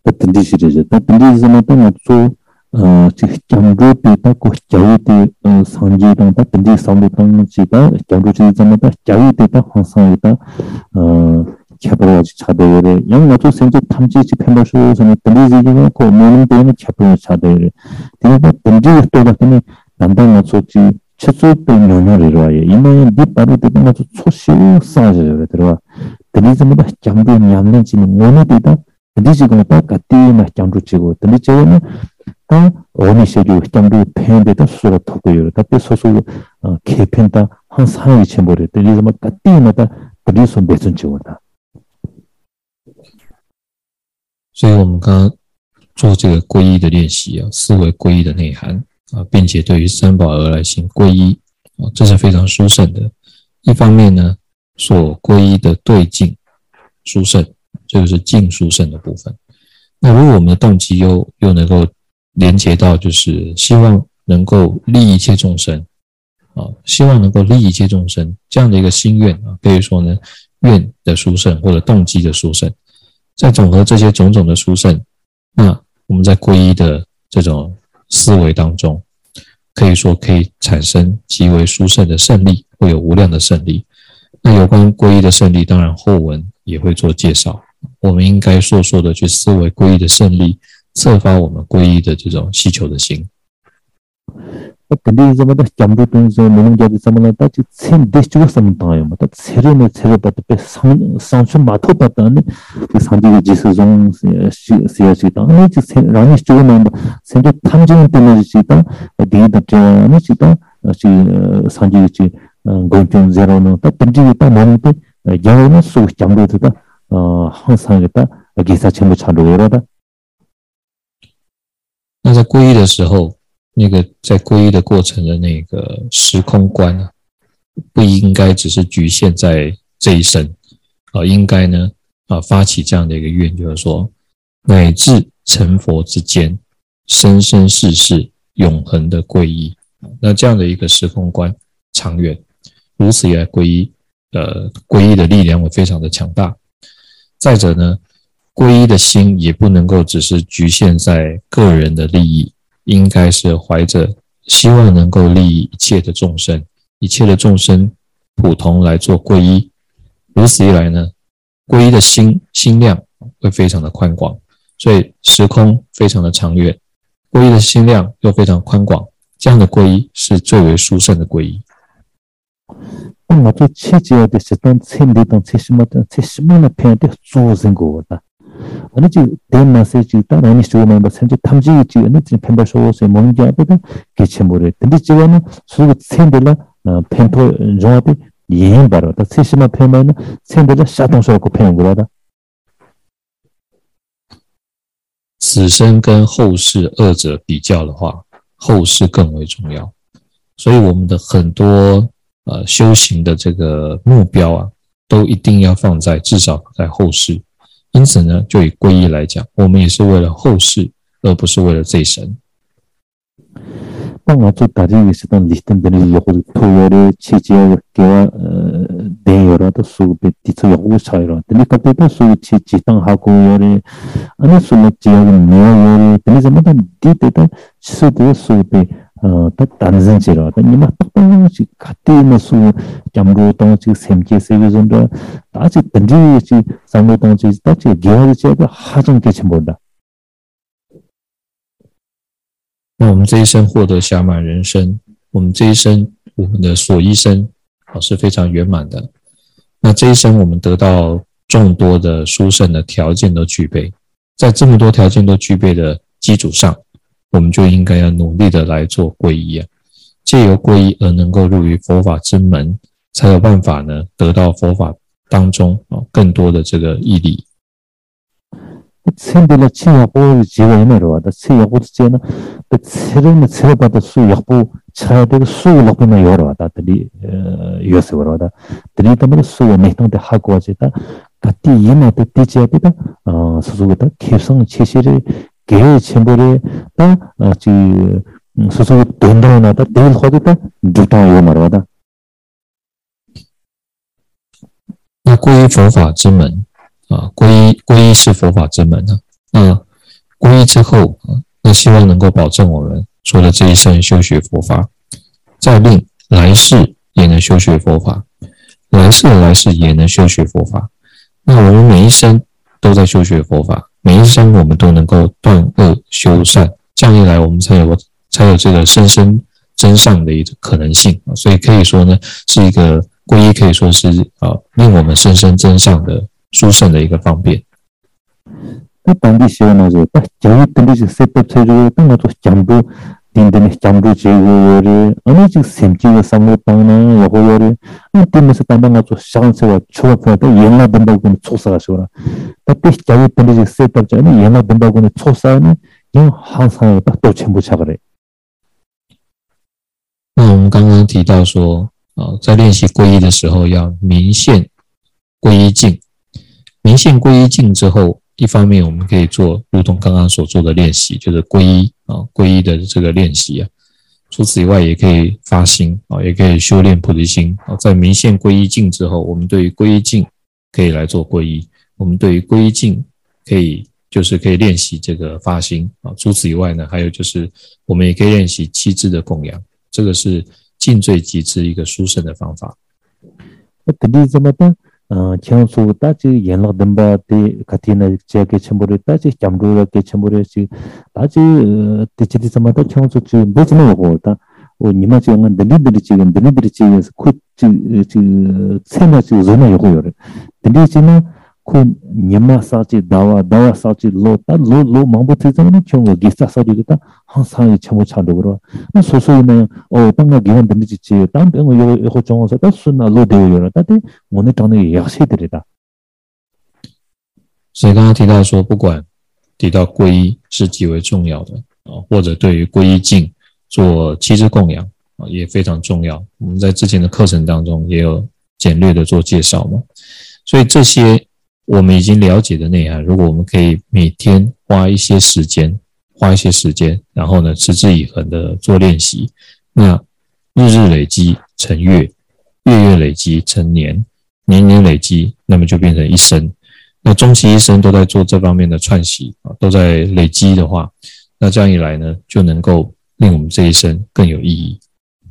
다 든디시리죠. 다 든디시면 또 또 어, 지금 장로 때다 고 자유 때 상지당 다 든디 상도당 지다 장로 지자면 다 자유 때다 항상이다 어 캡으로지 차대를 영나도 생각 탐지지 펜버쇼 저는 든디지가 고 모는 때는 캡으로 차대를 되게 든디 또 같은 남당 소지 최소 병력을 이루어야 이마에 밑바로 되는 것도 초시 싸져요 들어와 든디지마다 장로 냠는지는 모는 때다 든디지가 딱 같이 장로 치고 든디지는 다 어느 시기 장로 팬데다 수로 타고요. 답에 소소 개편다 한 사이 첨부를 들리지만 같이마다 그리서 매선 지원다. 所以我们刚刚做这个皈依的练习啊，思维皈依的内涵啊，并且对于三宝而来行皈依啊，这是非常殊胜的。一方面呢，所皈依的对境殊胜，这个是境殊胜的部分。那如果我们的动机又又能够连接到就是希望能够利益一切众生啊，希望能够利益一切众生这样的一个心愿啊，可以说呢，愿的殊胜或者动机的殊胜。在总和这些种种的殊胜，那我们在皈依的这种思维当中，可以说可以产生极为殊胜的胜利，会有无量的胜利。那有关皈依的胜利，当然后文也会做介绍。我们应该说说的去思维皈依的胜利，策发我们皈依的这种希求的心。 근데 이제마다 잠도동서 노동자들 삼아다 친 대주가 삼다요. 맞다. 세례는 세례받다 상 상춘 마토 받다는 그 상지의 지수종 시야시다. 아니 지 라니 주고만 생각 탐정 때문에 지다. 데이터는 지다. 시 상지의 지 공정 제로는 딱 던지다 뭔데 야는 수 잠도다. 어 항상이다. 기사 전부 차로라다. 那在皈依的时候，那个在皈依的过程的那个时空观啊，不应该只是局限在这一生啊，应该呢啊发起这样的一个愿，就是说乃至成佛之间，生生世世永恒的皈依。那这样的一个时空观长远，如此以来皈依，呃，皈依的力量会非常的强大。再者呢，皈依的心也不能够只是局限在个人的利益，应该是怀着希望能够利益一切的众生，一切的众生普同来做皈依。如此一来呢，皈依的心心量会非常的宽广，所以时空非常的长远，皈依的心量又非常宽广，这样的皈依是最为殊胜的皈依。 那就切记的是当千里当七十么的七十么的偏的做成过的。아니 지 대마세 지 따라니 쇼만 버센지 탐지 지 아니 지 펜바 쇼세 몽자베다 개체모레 근데 지금은 수고 챈들라 펜토 종합이 예행 바로다 세시마 펜만 챈들라 샤동쇼고 펜 거다 此生跟后世二者比较的话，后世更为重要。所以我们的很多呃修行的这个目标啊，都一定要放在至少在后世。因此呢，就以皈依来讲，我们也是为了后世，而不是为了这一生。 当我做大家也是当立等的以后，土有的期间给我呃，电有了的书被地处有差了，等你搞的的书期期当好过有的，安那书呢只要没有的，等你怎么的地的的书的书被呃，다 다른 sen지로, 니마 똑똑이 같은 수 잠로 동지 샘지 세계전도 다시 던지지 상로 동지 다시 개화지가 하정 개침본다. 那我们这一生获得暇满人生，我们这一生我们的所依生啊是非常圆满的。那这一生我们得到众多的殊胜的条件都具备，在这么多条件都具备的基础上，我们就应该要努力的来做皈依啊，借由皈依而能够入于佛法之门，才有办法呢得到佛法当中啊更多的这个义理。 챈들라 치야고 지원으로 와다 치야고 지나 챈은 챈받아 수야고 차야되고 수록이나 여러 와다들이 요소로 와다 들이 때문에 수에 내통대 하고 와지다 같이 이마도 뒤지야다 어 수수가 계속 체시를 개 첨부를 다 지 수수 돈도나다 될 거다 두타요 말하다 那皈依佛法之门啊，皈依皈依是佛法之门啊。那皈依之后，那希望能够保证我们除了这一生修学佛法，再令来世也能修学佛法，来世的来世也能修学佛法。那我们每一生都在修学佛法，每一生我们都能够断恶修善，这样一来，我们才有才有这个生生真上的一个可能性。所以可以说呢，是一个皈依，可以说是啊，令我们生生真上的殊胜的一个方便。 那当地希望呢，就把教育等的是 set up 才就当我做讲不。인터넷 장부 제고를 어느 즉 샘지가 상로당나 여호요를 안팀에서 담당하고 샹세와 초업하다 연락 된다고는 초사가서라 그때 자기 때문에 세트업자는 연락 된다고는 초사는 이 항상 또 전부 차거래 那我们刚刚提到说啊，在练习皈依的时候要明现皈依境，明现皈依境之后，一方面我们可以做如同刚刚所做的练习，就是皈依啊，皈依的这个练习啊。除此以外，也可以发心啊，也可以修炼菩提心啊。在明现皈依境之后，我们对于皈依境可以来做皈依，我们对于皈依境可以就是可以练习这个发心啊。除此以外呢，还有就是我们也可以练习七支的供养，这个是尽最极致一个殊胜的方法。 청소 따지 연락 덤바데 카티나 제게 첨부를 따지 잠루라 게 첨부를 지 따지 대치디 समा다 청소 지 뭐지는 거다 오 니마 지는 들리들이 지금 들리들이 지금 코지 지 세마 지 존나 요거요 들리지는 코 니마 사지 다와 다와 사지 로다 로로 망보트잖아 청소 기사 사지다 항상 첨부 차도로 소소이는 어 땅가 기원 들리지 땅 병어 요거 정어서 다 순나 로데요 다데 오늘 당의 약세들이다 所以刚刚提到说，不管提到皈依是极为重要的啊，或者对于皈依境做七支供养啊，也非常重要。我们在之前的课程当中也有简略的做介绍嘛。所以这些我们已经了解的内涵，如果我们可以每天花一些时间，花一些时间，然后呢持之以恒的做练习，那日日累积成月，月月累积成年，年年累积，那么就变成一生。那终其一生都在做这方面的串习啊，都在累积的话，那这样一来呢，就能够令我们这一生更有意义。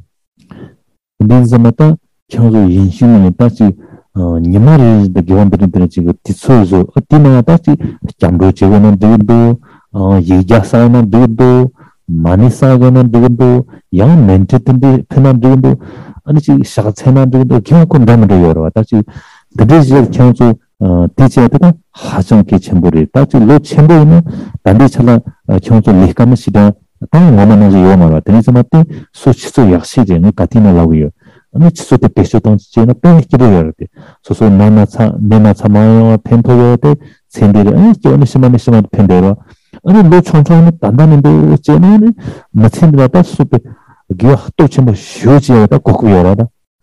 인생마다 평소 인생을 다시 어 니마를 기원들들 지금 뒤쳐서 어디나 다시 잠도 제거는 되도 어 예자사는 되도 많이 사고는 되도 양 멘트든지 편한 되도 아니 지 샤차는 되도 경험 담으려 여러 다시 그들이 평소 어 디제도 하정게 첨부를 다시 로 첨부는 단디처럼 평소 리감을 시다 땅 원하는 게 요마라 되는 맞대 수치도 약시제는 같이 나라고요 아니 치소때 배쇼던 지나 빼기를 돼 소소 나나차 내나차마요 펜토요데 센데를 아니 저는 심한 심한 펜데로 아니 로 총총은 단단한데 제는 마친다다 수배 기와 또 첨부 쇼지야다 고고요라다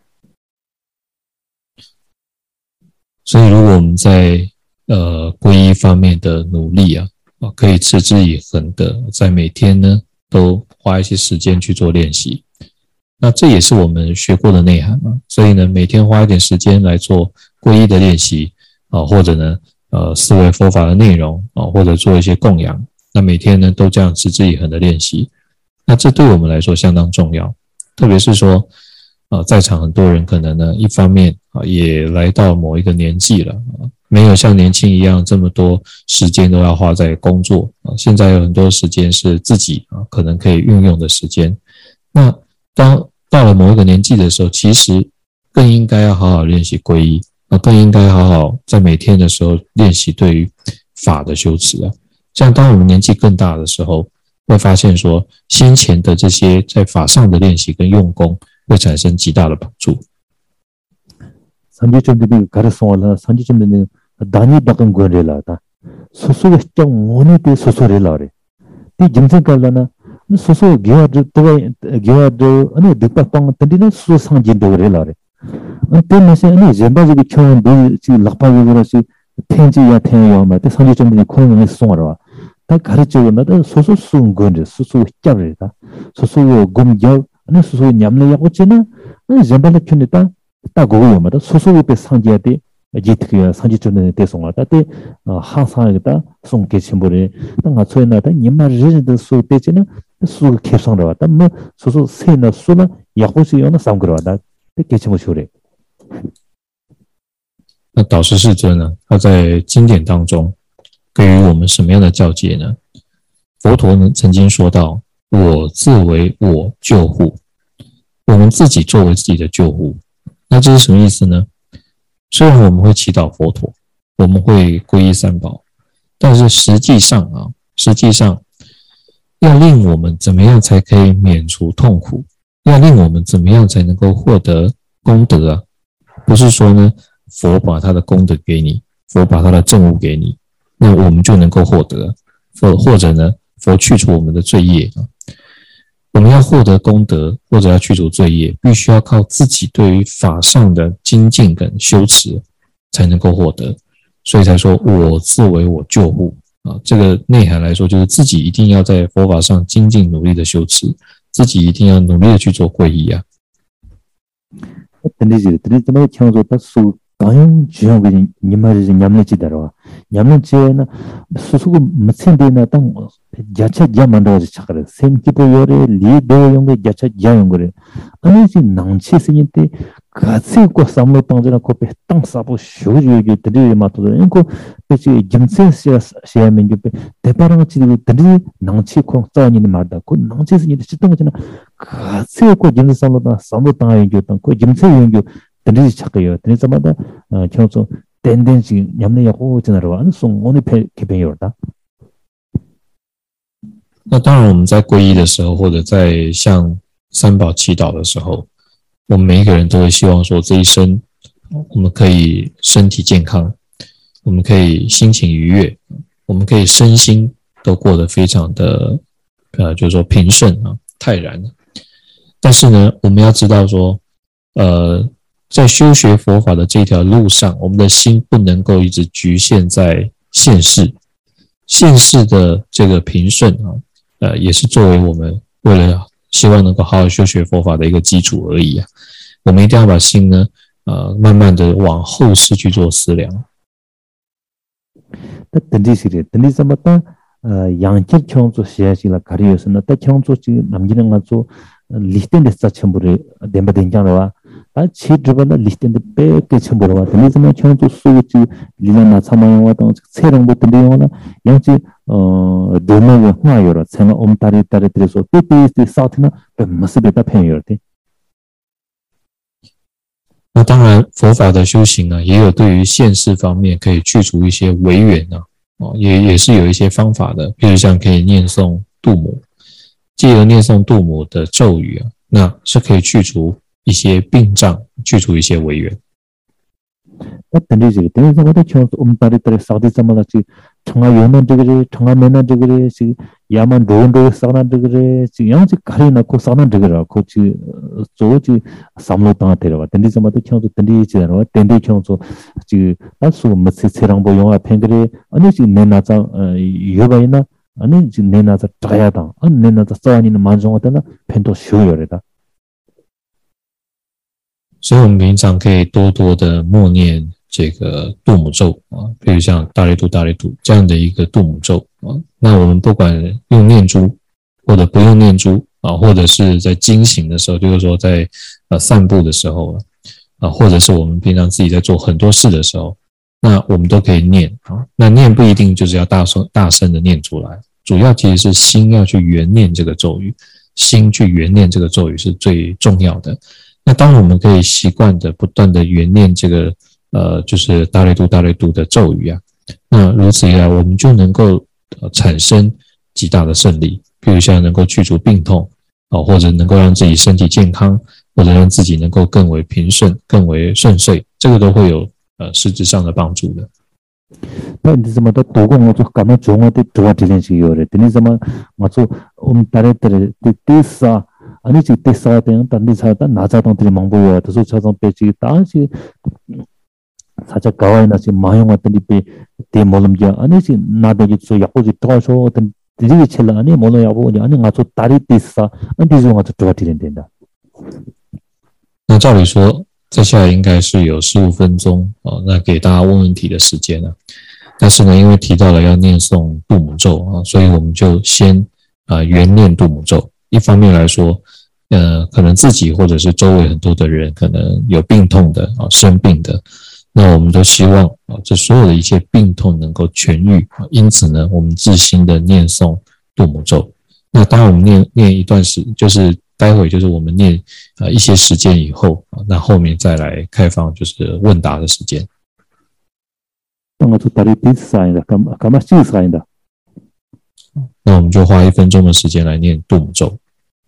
所以如果我们在呃皈依方面的努力啊，可以持之以恒的在每天呢都花一些时间去做练习，那这也是我们学过的内涵嘛。所以呢，每天花一点时间来做皈依的练习啊，或者呢呃思维佛法的内容啊，或者做一些供养，那每天呢都这样持之以恒的练习，那这对我们来说相当重要。特别是说呃在场很多人可能呢一方面啊也来到某一个年纪了啊，没有像年轻一样这么多时间都要花在工作啊，现在有很多时间是自己啊可能可以运用的时间。那当到了某一个年纪的时候，其实更应该要好好练习皈依啊，更应该好好在每天的时候练习对于法的修持啊。这样当我们年纪更大的时候，会发现说先前的这些在法上的练习跟用功会产生极大的帮助。 산지점들이 가르송을 산지점들이 단위 바꾼 거래라다 소소가 좀 원이대 소소래라래 이 점생깔라나 소소 기와드 기와드 아니 득박방 던디는 소상진도 그래라래 안때면서 아니 젠바지기 켜는 지 락파기라시 텐지야 텐요 말때 산지점들이 코너에 송하라 다 가르쳐고 나도 소소 순 건데 소소 짭래다 소소 곰겨 아니 소소 냠내야 고치나 아니 젠발에 켜냈다 딱 그거마다 소소급의 상지한테 jitka sanji chune te songa ta te ha sa ta song ke chimbore ta nga choi na ta nyima ri de su te chena su ke song ra ta mo su su se na su na ya hu si yo na sam gro da te ke chimo shure。 那导师世尊呢，他在经典当中给予我们什么样的教诫呢？佛陀呢曾经说到，我自为我救护，我们自己作为自己的救护。那这是什么意思呢？虽然我们会祈祷佛陀，我们会皈依三宝，但是实际上啊，实际上要令我们怎么样才可以免除痛苦，要令我们怎么样才能够获得功德啊？不是说呢，佛把他的功德给你，佛把他的证悟给你，那我们就能够获得，或或者呢，佛去除我们的罪业啊。我们要获得功德或者要去除罪业，必须要靠自己对于法上的精进跟修持才能够获得，所以才说我自为我救护啊。这个内涵来说，就是自己一定要在佛法上精进努力的修持，自己一定要努力的去做皈依啊。 가용 지역이 니마르지 냠내지다로 냠내지에나 수수고 무슨데나 땅 야차 야만도지 차그래 생기도 요래 리도 용게 야차 야용거래 아니지 낭치스니테 가세고 삼로 땅저나 코페 땅 사보 쇼주기 드리 마토도 인고 베지 김센시아 시아멘게 대파랑치 드리 낭치 콩짜니 말다 그 낭치스니테 지동잖아 가세고 김삼로다 삼로 땅에 줬던 그 김세 용교 드리 착해요. 드리 자마다 경소 텐덴시 냠내 야고 전화로 안 송 오늘 개변이었다. 那当然我们在皈依的时候或者在向三宝祈祷的时候，我们每一个人都会希望说这一生我们可以身体健康，我们可以心情愉悦，我们可以身心都过得非常的呃就是说平顺啊泰然。但是呢我们要知道说呃在修学佛法的这条路上，我们的心不能够一直局限在现世，现世的这个平顺啊，呃，也是作为我们为了希望能够好好修学佛法的一个基础而已啊。我们一定要把心呢，呃，慢慢的往后世去做思量。 那等的是的，等的什么的？呃，양질 경조 시야지라 가리였으나 때 경조지 남기는 가서 리스텐데 사첨부를 덴바된장로와 아 치드바나 리스텐데 빼게 첨부로와 되는 경조 소지 리나나 사마용와 등 세령부터 내용나 양지 어 도마가 화요라 생아 엄다리 따리 들어서 삐삐스 사트나 무스베다 편이었대. 那当然佛法的修行呢也有对于现世方面可以去除一些违缘啊。哦，也也是有一些方法的，比如像可以念诵度母，借由念诵度母的咒语啊，那是可以去除一些病障，去除一些违缘。 那等于这个，等于什么的？像我们大理大理烧的什么的，是长安原来这个的，长安原来这个的，是亚曼罗罗烧那这个的，是样子卡里那ko烧那这个了，ko去做去三路当的了，等于什么的？像是等于这样了，等于像说就那时候我们是车上不用啊，偏个的，那是年那张呃有吧呢？那是年那张扎亚当，啊年那张烧你的满中的呢，偏多修有的。 所以我们平常可以多多的默念这个度母咒啊，比如像大力度大力度这样的一个度母咒啊。那我们不管用念珠或者不用念珠啊，或者是在经行的时候，就是说在呃散步的时候啊，或者是我们平常自己在做很多事的时候，那我们都可以念啊。那念不一定就是要大声大声的念出来，主要其实是心要去缘念这个咒语，心去缘念这个咒语是最重要的。那当我们可以习惯的不断的缘念这个呃就是大力度大力度的咒语啊，那如此一来我们就能够、呃、产生极大的胜利，譬如像能够去除病痛、呃、或者能够让自己身体健康，或者让自己能够更为平顺更为顺遂，这个都会有呃实质上的帮助的。 那你怎么的多个我就干嘛中我的多这件事有的，你怎么我就我们大力的的第三아니 지 때사 때는 단디 사다 나자당들이 망보여 도서 차선 빼지 다시 살짝 가와이나 지 마용 왔더니 때 몰음자 아니 지 나대기 소 약고지 도와서 어떤 들이 첼라 아니 몰로 야고 아니 가서 다리 때사 아니 지 가서 도와드린 된다. 那照理说接下来应该是有十五分钟哦，那给大家问问题的时间了。但是呢，因为提到了要念诵度母咒啊，所以我们就先啊、呃、原念度母咒。一方面来说，呃，可能自己或者是周围很多的人可能有病痛的啊，生病的，那我们都希望啊，这所有的一切病痛能够痊愈啊。因此呢，我们自心的念诵度母咒。那当我们念念一段时，就是待会就是我们念啊一些时间以后啊，那后面再来开放就是问答的时间。 那我就打的第四的，干嘛干嘛第四的？ 那我们就花一分钟的时间来念度母咒。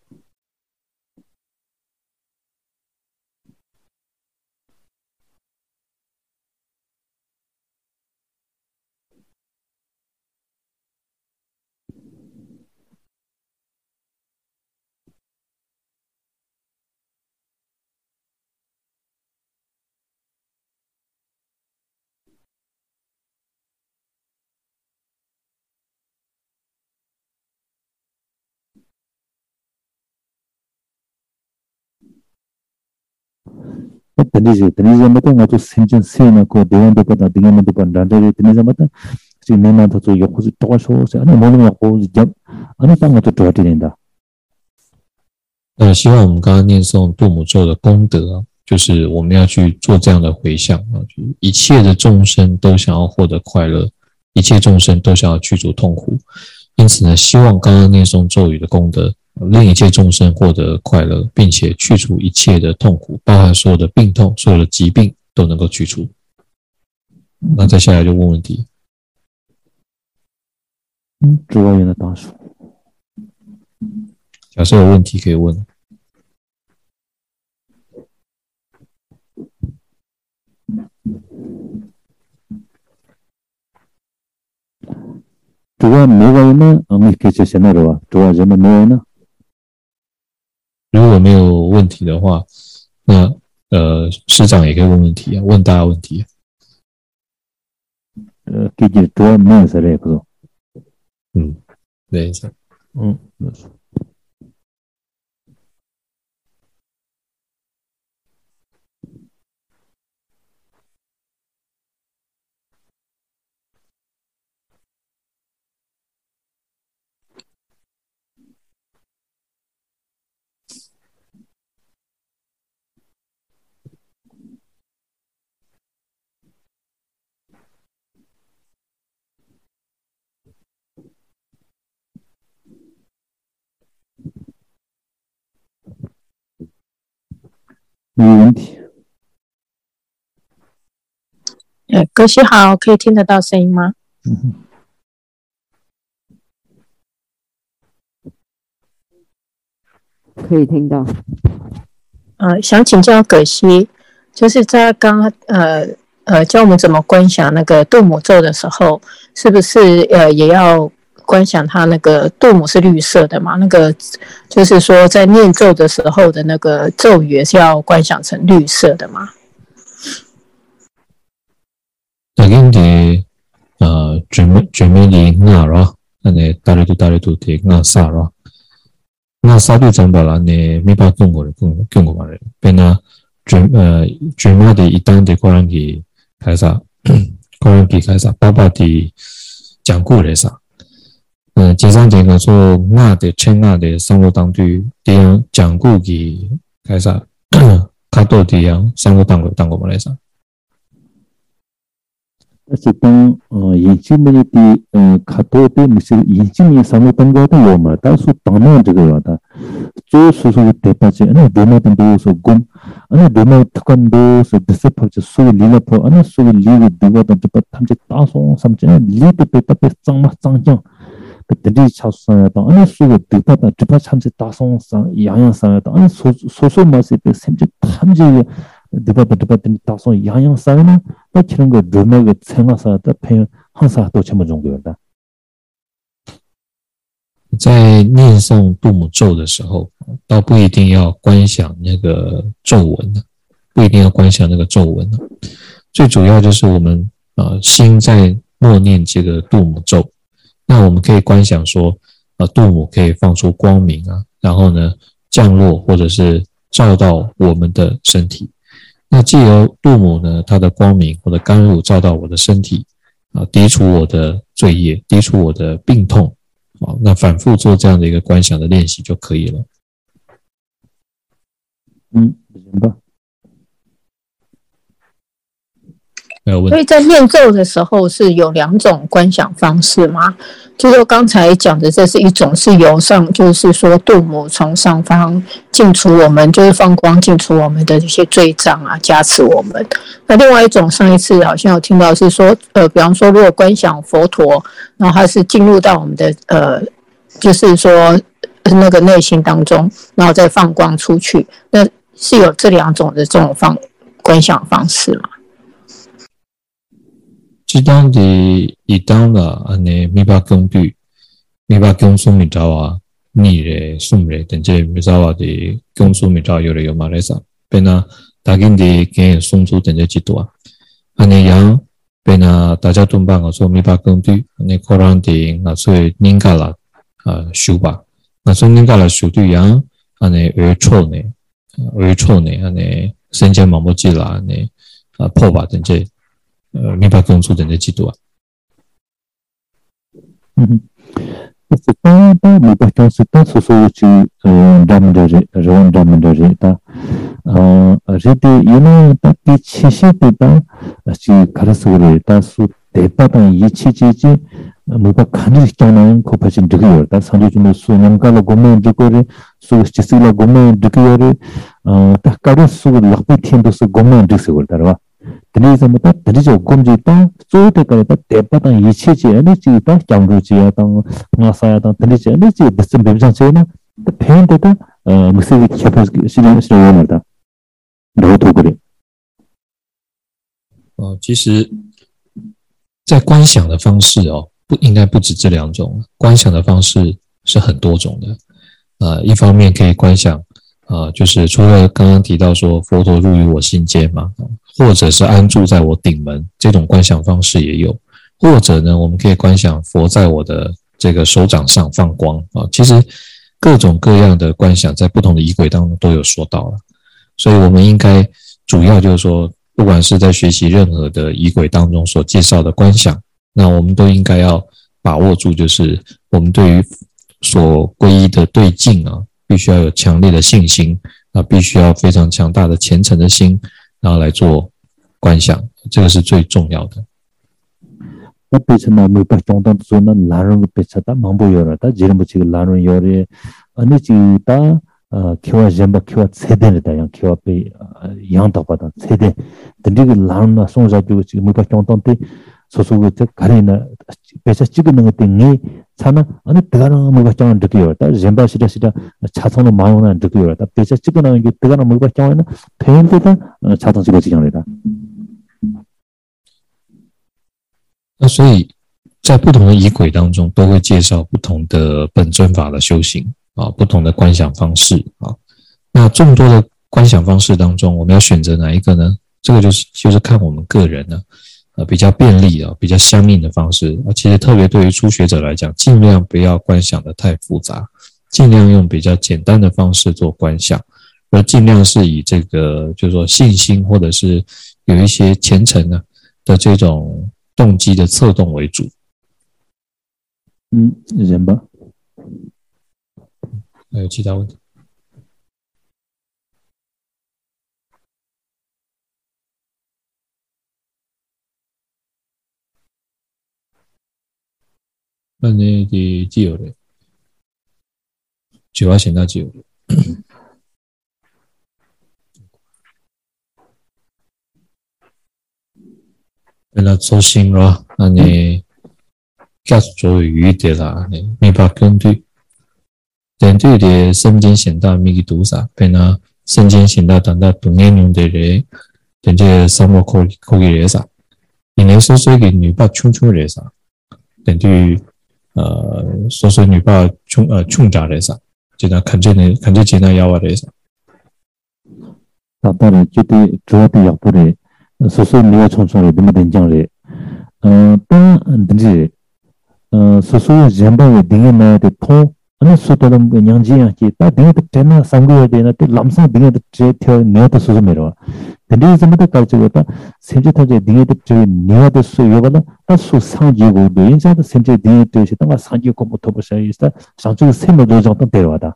等你是等你什么的，我就先进先那个地方都不到，地方都不到，但是等你什么的，就你那头就有或是多少些，那某某有或是讲，那当我就多一点的。 那希望我们刚刚念诵度母咒的功德啊，就是我们要去做这样的回向啊，一切的众生都想要获得快乐，一切众生都想要去除痛苦，因此呢，希望刚刚念诵咒语的功德，令一切众生获得快乐，并且去除一切的痛苦，包含所有的病痛、所有的疾病都能够去除。那再下来就问问题。 嗯，主要员的大数。 假设有问题可以问。 主要没有呢，我们可以先那个，主要人们没有呢。 如果没有问题的话，那呃，师长也可以问问题啊，问大家问题。 呃，给你主要没有啥嘞，不是？ 嗯，等一下， 嗯。没有问题。 呃，葛西好，可以听得到声音吗？ 嗯， 可以听到。 呃，想请教葛西，就是在刚呃呃教我们怎么观想那个度母咒的时候，是不是呃也要观想它那个度母是绿色的嘛？那个就是说在念咒的时候的那个咒语是要观想成绿色的嘛？ 大概的呃，准备准备的那了，那呢，大家都大家都的那啥了。那沙地长巴拉呢，没把中国人中中国嘛人，变那准呃准备的一单的过人去开啥，过人去开啥，爸爸的讲故来啥。呃，经常讲个说那的称那的生活当中，这样讲故去开啥，卡多这样生活当中当过嘛来啥。 但是当呃眼睛没的呃看到的那些眼睛没上面当个的有嘛，但是当然这个有的，就说说的八戒，那罗马的都是公，那罗马他看都是这些跑就说离了跑，那说离的对吧？但这把他们就打松，什么这离的被特别脏嘛脏脏，被这里超上呀，当那说的对吧？但这把他们就打松上，样样上呀，当那说说说嘛是被甚至他们这个。对吧？对吧？等打算样样啥呢？那其他个罗马个称啊啥的，配항상都全部中国的。 在念诵度母咒的时候，倒不一定要观想那个咒文的，不一定要观想那个咒文的。最主要就是我们呃心在默念这个度母咒，那我们可以观想说，呃度母可以放出光明啊，然后呢降落或者是照到我们的身体。 那藉由度母呢，它的光明或者甘露照到我的身体啊，涤除我的罪业，涤除我的病痛啊，那反复做这样的一个观想的练习就可以了。 嗯，明白。 所以在念咒的时候是有两种观想方式吗？就是刚才讲的，这是一种是由上，就是说度母从上方净除我们，就是放光净除我们的这些罪障啊，加持我们。那另外一种，上一次好像有听到是说，呃，比方说如果观想佛陀，然后它是进入到我们的呃，就是说那个内心当中，然后再放光出去，那是有这两种的这种方观想方式吗？ 即当的一当啦，安尼米巴工具，米巴公司米招啊，你嘞、送嘞，等这米招啊的公司米招有嘞有马来上，变那大家的给送出等这几多啊，安尼样变那大家都办个做米巴工具，安尼可能的那所以宁嘎啦啊修吧，那所以宁嘎啦修对样，安尼为错呢，为错呢，安尼生前毛毛记啦，安尼啊破吧等这。呃，明白工作等这几多啊？ 嗯，是当当明白工作当所说去呃，咱们的人，人咱们的人的，呃，这的因为他第七些的当是卡拉斯的，他是得把当一切这些明白看的讲呢，可怕是这个样，他上头就那说人家了我们这个人，说就是了我们这个样，呃，他卡拉斯的老百姓都是我们这些个的，是吧？드리지 못한 드리죠 공지다 소유되거나 대바당 이치지 에너지다 장루지야 당 나사야다 드리지 에너지 무슨 배우장체나 배운데다 어 무슨 캡어스 실현 실현하다 너도 그래 哦，其实，在观想的方式哦，不应该不止这两种，观想的方式是很多种的。呃，一方面可以观想，呃，就是除了刚刚提到说佛陀入于我心间嘛。或者是安住在我顶门，这种观想方式也有，或者呢，我们可以观想佛在我的这个手掌上放光啊。其实各种各样的观想在不同的仪轨当中都有说到了，所以我们应该主要就是说，不管是在学习任何的仪轨当中所介绍的观想，那我们都应该要把握住，就是我们对于所皈依的对境啊，必须要有强烈的信心，那必须要非常强大的虔诚的心。然后来做观想，这个是最重要的。 那别是那没把中当做那男人的别是他忙不有了，他只能不去男人有的，啊，你就他呃，给我人把给我拆掉了的样，给我被呃养到把它拆掉，等这个男人呢，送上就这个没把中当的，所说的这可能呢，别是这个那个定义。차나 아니 대가나 뭐가 짱은 느껴요. 다 젠바 시다 시다 차선의 마음은 느껴요. 다 배차 찍어나는 게 대가나 뭐가 짱은 배인데다 차선 찍어 찍어내다. 那所以在不同的仪轨当中，都会介绍不同的本尊法的修行啊，不同的观想方式啊。那众多的观想方式当中，我们要选择哪一个呢？这个就是就是看我们个人呢。呃，比较便利啊，比较相应的方式啊，其实特别对于初学者来讲，尽量不要观想的太复杂，尽量用比较简单的方式做观想，而尽量是以这个就是说信心或者是有一些虔诚呢的这种动机的策动为主。 嗯，人吧。 还有其他问题？那你的自由的，主要显到自由的。那做心咯，那你加做语的啦，你明白根据，针对的身间显到米个多少，变那身间显到等到多年用的人，等这生活可可以人啥，你能说说给女把冲冲人啥，等对。呃，所说女把冲呃冲炸的啥，就那看这呢，看这简单要啊的啥。 那当然，就对主要的要不的，所说你要冲冲的，怎么能讲的？嗯，当等于，呃，所说人把我定义呢的通，那说到那个娘子样子，但定义的真那三个月的那的蓝色定义的这条你要的说什么了？ 근데 좀 더 가지고다 생제타제 디에도 저 니아도 수요가다 아수 상지고도 인자도 생제 디에도 시다가 상지고 부터 보셔 있다 상주 세모도 정도 데려와다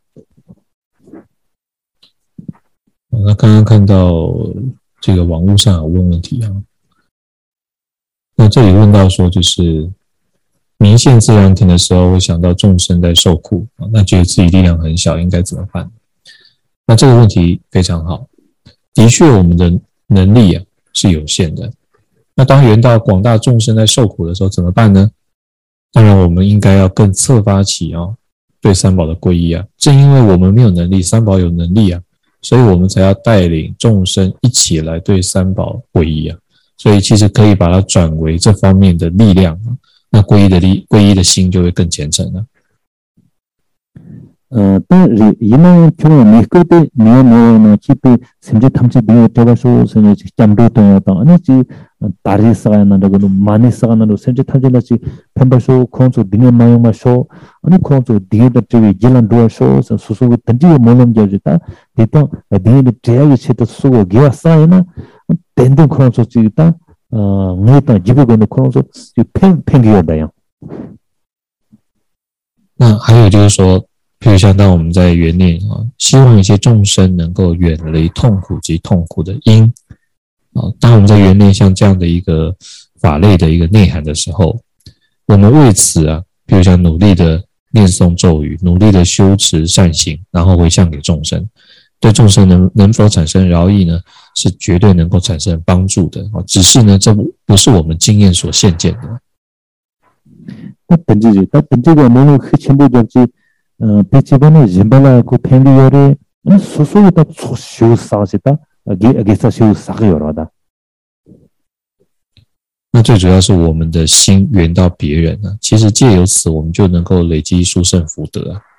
那刚刚看到这个网络上有问问题啊，那这里问到说，就是明现自然停的时候，会想到众生在受苦，那觉得自己力量很小，应该怎么办？那这个问题非常好，的确，我们的能力啊是有限的。那当缘到广大众生在受苦的时候，怎么办呢？当然，我们应该要更策发起啊，对三宝的皈依啊。正因为我们没有能力，三宝有能力啊。所以我们才要带领众生一起来对三宝皈依啊，所以其实可以把它转为这方面的力量啊，那皈依的力，皈依的心就会更虔诚了。 呃，但是因为就每个的你要没呢，去被甚至他们这边这个说甚至讲到东东，那就大力啥那那个많이啥那甚至他这个是偏把说空手顶嘛用嘛说，那空手顶的这个一两多说，是说说等这个某种就是他，这当顶的这样一些的说给我啥呢？等等空手就当呃，我当这个跟空手就偏偏给我的样。 那还有就是说。譬如像当我们在缘念啊，希望一些众生能够远离痛苦及痛苦的因啊。当我们在缘念像这样的一个法类的一个内涵的时候，我们为此啊，譬如像努力的念诵咒语，努力的修持善行，然后回向给众生，对众生能能否产生饶益呢？是绝对能够产生帮助的啊。只是呢，这不是我们经验所现见的。 那本质就，那本质个我们很全部就是。呃，别基本的人本来个偏离了，那所所有的出修啥些的，给给啥修啥个了的。 那最主要是我们的心缘到别人啊，其实借由此，我们就能够累积殊胜福德啊。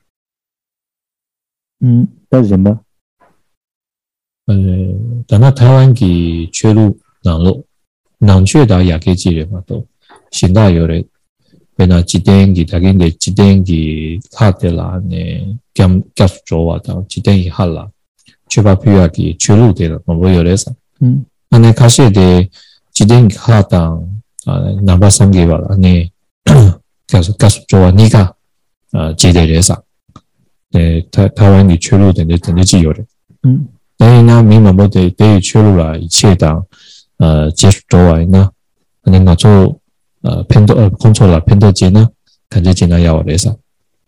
嗯，那什么？ 呃，等到台湾给缺路南路，南缺到亚给几人嘛都，现在有嘞。那一点几，大概的一点几，他的啦呢，减减少啊，到一点一下啦，确保譬如几缺路的了，我们有嘞啥？嗯，那那开始的一点一下当啊，哪怕三个吧啦，呢，减减少啊，你看啊，几点嘞啥？呃，台台湾的缺路的的真的是有的，嗯，但是呢，明白不得对于缺路啦，一切当呃结束做完呢，那那做。呃，偏多呃，空错了，偏多节呢，感觉简单要我来上。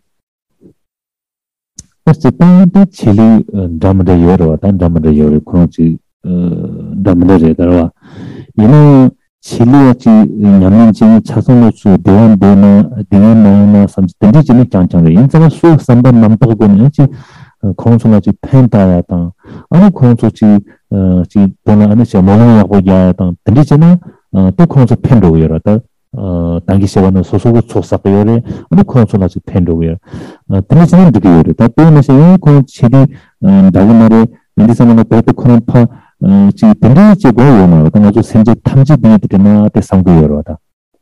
那这当的起里呃，咱们的有了，但咱们的有了可能就呃，咱们的这个了，因为起里啊，就人民经查送了出台湾的呢，台湾呢呢，甚至等地经讲讲的，因这个说三百南北个呢，就呃，空错了就偏大呀当，啊，那空错就呃，就本来那小毛病也会呀当，等地经呢，呃，都空错偏多有了的。어 단기 세원은 소소고 초사고요래 어느 코너서나지 팬도고요 어 드네스는 되게요 다 또면서 그 치리 다른 말에 인디선은 베트 코너파 어 지 벤디 제고요 뭐 아주 생제 탐지 비들이나 대상고요다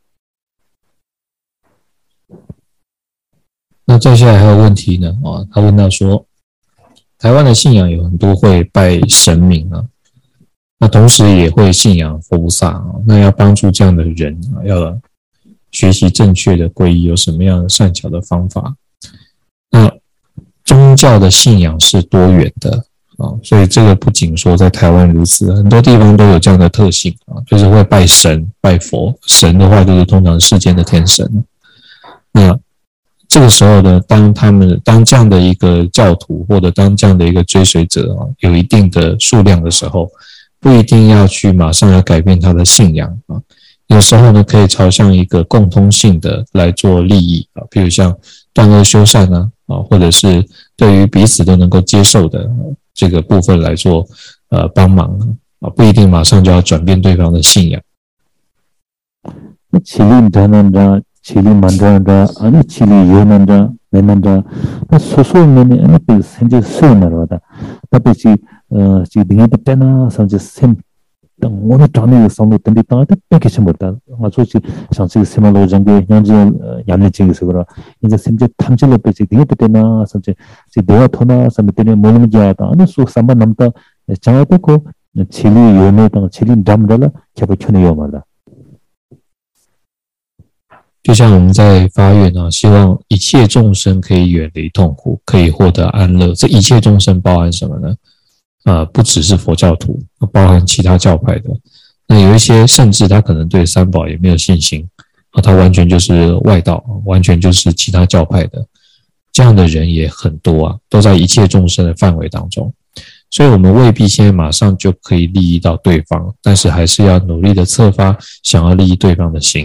那接下来还有问题呢啊，他问到说，台湾的信仰有很多会拜神明啊。那同时也会信仰佛菩萨，那要帮助这样的人要学习正确的皈依，有什么样的善巧的方法？那宗教的信仰是多元的啊，所以这个不仅说在台湾如此，很多地方都有这样的特性啊，就是会拜神、拜佛。神的话就是通常世间的天神。那这个时候呢，当他们当这样的一个教徒或者当这样的一个追随者啊，有一定的数量的时候。不一定要去马上要改变他的信仰啊，有时候呢可以朝向一个共通性的来做利益啊，比如像断恶修善啊，啊或者是对于彼此都能够接受的这个部分来做呃帮忙啊，不一定马上就要转变对方的信仰。 起立谈的，起立蛮的，啊你起立有难的，没难的，那所说呢，那本身就受难了的，特别是。呃，这另一个点呢，甚至sem，当我们长那个上路等的当的别个什么的，我说是像这个什么路上的，像这呃，杨年这个是不是？现在甚至探究了别这另一个点呢，甚至这电话头呢，什么点呢，某某家的，那说什么那么的，讲了这个 칠이 요노당 칠이 담달라 켜버 켜네 요마다 就像我们在发愿啊，希望一切众生可以远离痛苦，可以获得安乐。这一切众生包含什么呢？呃，不只是佛教徒，包含其他教派的。那有一些甚至他可能对三宝也没有信心啊，他完全就是外道，完全就是其他教派的。这样的人也很多啊，都在一切众生的范围当中。所以我们未必现在马上就可以利益到对方，但是还是要努力的策发想要利益对方的心。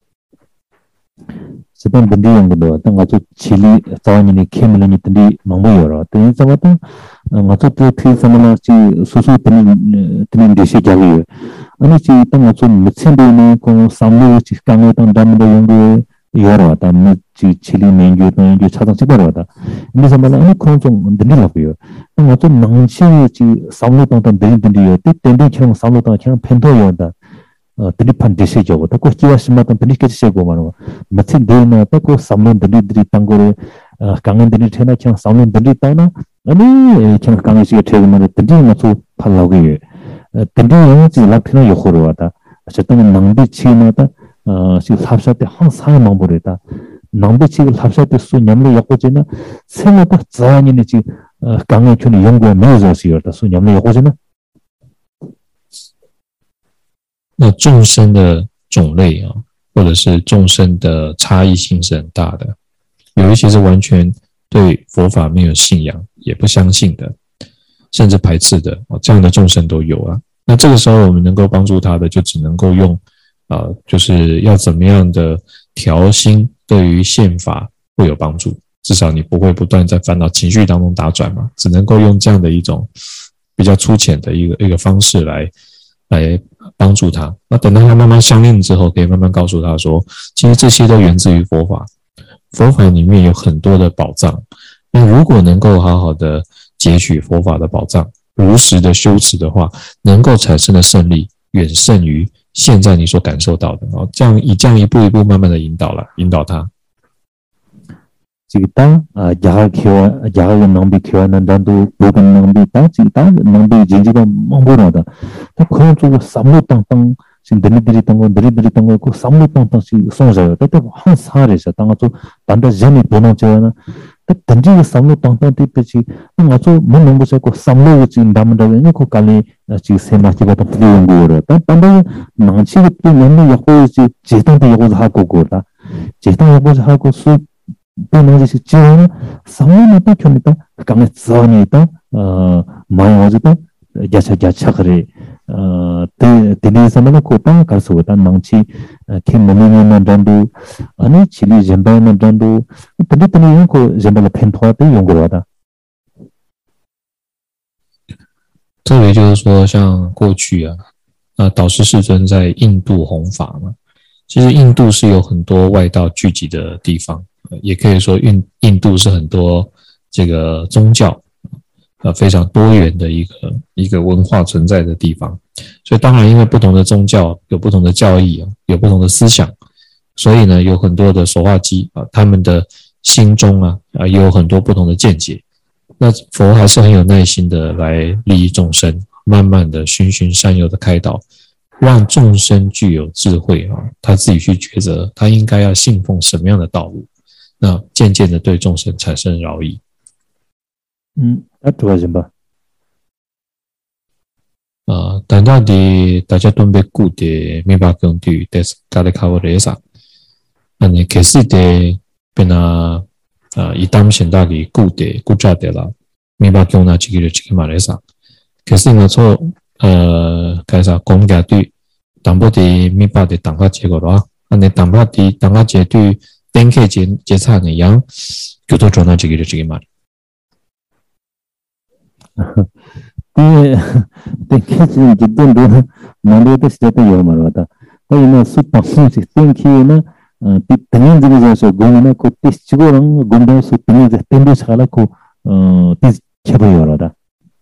sepan bendi yang kedua, tang ngaco cili cawan ini kemana ni tadi mampu yoro. Tadi sama tang ngaco tu ti sama na ci susu tani tani desi jali. Ani ci tang ngaco mitsen de ni ko samlu ci kange tang dam de yang de yoro ta mi ci cili menju tang ju chadang sigaro ta. Ini sama na ani ko 좀 deni la yo. Tang ngaco nangchi ci samlu tang tang deni deni yo. Ti tendi chang samlu tang chang pento yo ta. 드리판 디시죠. 또 기와심마던 드리케시고 말어. 마치 데나 또 삼년 드리드리 땅고를 강원들이 테나 참 삼년 드리다나 아니 참 강의시게 퇴근을 드리는 또 팔라고요. 드리는 지 라피나 요코로 왔다. 어쨌든 낭비 치마다 어 삽샷 때 항상 망보래다. 낭비 치를 삽샷 때 수냠을 약고지나 생각도 자연인이 지 강의 촌이 연구에 매서시었다. 수냠을 약고지나 那众生的种类啊，或者是众生的差异性是很大的，有一些是完全对佛法没有信仰，也不相信的，甚至排斥的，这样的众生都有啊。那这个时候我们能够帮助他的，就只能够用啊、呃，就是要怎么样的调心，对于宪法会有帮助。至少你不会不断在烦恼情绪当中打转嘛，只能够用这样的一种比较粗浅的一个一个方式来来帮助他。那等到他慢慢相应之后，可以慢慢告诉他说，其实这些都源自于佛法，佛法里面有很多的宝藏。那如果能够好好的截取佛法的宝藏，如实的修持的话，能够产生的胜利远胜于现在你所感受到的。这样以这样一步一步慢慢的引导了，引导他。 Cita jaga kiwa jaga nambi kiwa nandandu bukan nambi ta cita nambi jinjiga mambura da ta khon chu samlu tang tang sin deni deri tang deri deri tang ko samlu tang tang si songja ta ta han sare sa tang chu banda jani bono chana ta tanji samlu tang tang ti pe chi tang chu mon nong bo ko samlu chi ndam da ne ko kali chi sema chi ba ta pli ngor ta banda nang chi ti nang ya ko chi je tang ti ya ko ha ko ko ta je tang ya ko ha ko su 또나지시 지원은 상황이다 켜니다 강에 전이다 어 마요지다 야차야차 그래 어 데데서는 코타 가서다 망치 캠모니만 단도 아니 칠리 젠바만 단도 데데데는 코 젠바를 펜토한테 연구하다 特别就是说像过去啊呃导师世尊在印度弘法嘛，其实印度是有很多外道聚集的地方，也可以说印印度是很多这个宗教呃非常多元的一个一个文化存在的地方。所以当然因为不同的宗教有不同的教义有不同的思想，所以呢有很多的手画机啊，他们的心中啊啊也有很多不同的见解。那佛还是很有耐心的来利益众生，慢慢的循循善诱的开导，让众生具有智慧啊，他自己去抉择他应该要信奉什么样的道路，那渐渐的对众生产生饶益。 嗯，那多少吧？ 啊，但到底大家准备顾的明白讲对，但是大家考虑啥？那你开始的变啊啊，一旦现在的顾的顾家的了，明白讲那这个这个嘛来啥？开始我做呃，开始讲家对，淡薄的明白的当下结果了，那你淡薄的当下结对。点开节节差那样，就都做那这个这个嘛。 对，点开节就点到，哪里都是在有嘛了的。但是呢，是当时是点开呢，呃，等于这个就是讲呢，ko tis chigo lang gunda su tini je tembe sakala ko呃 tis chabo有了的。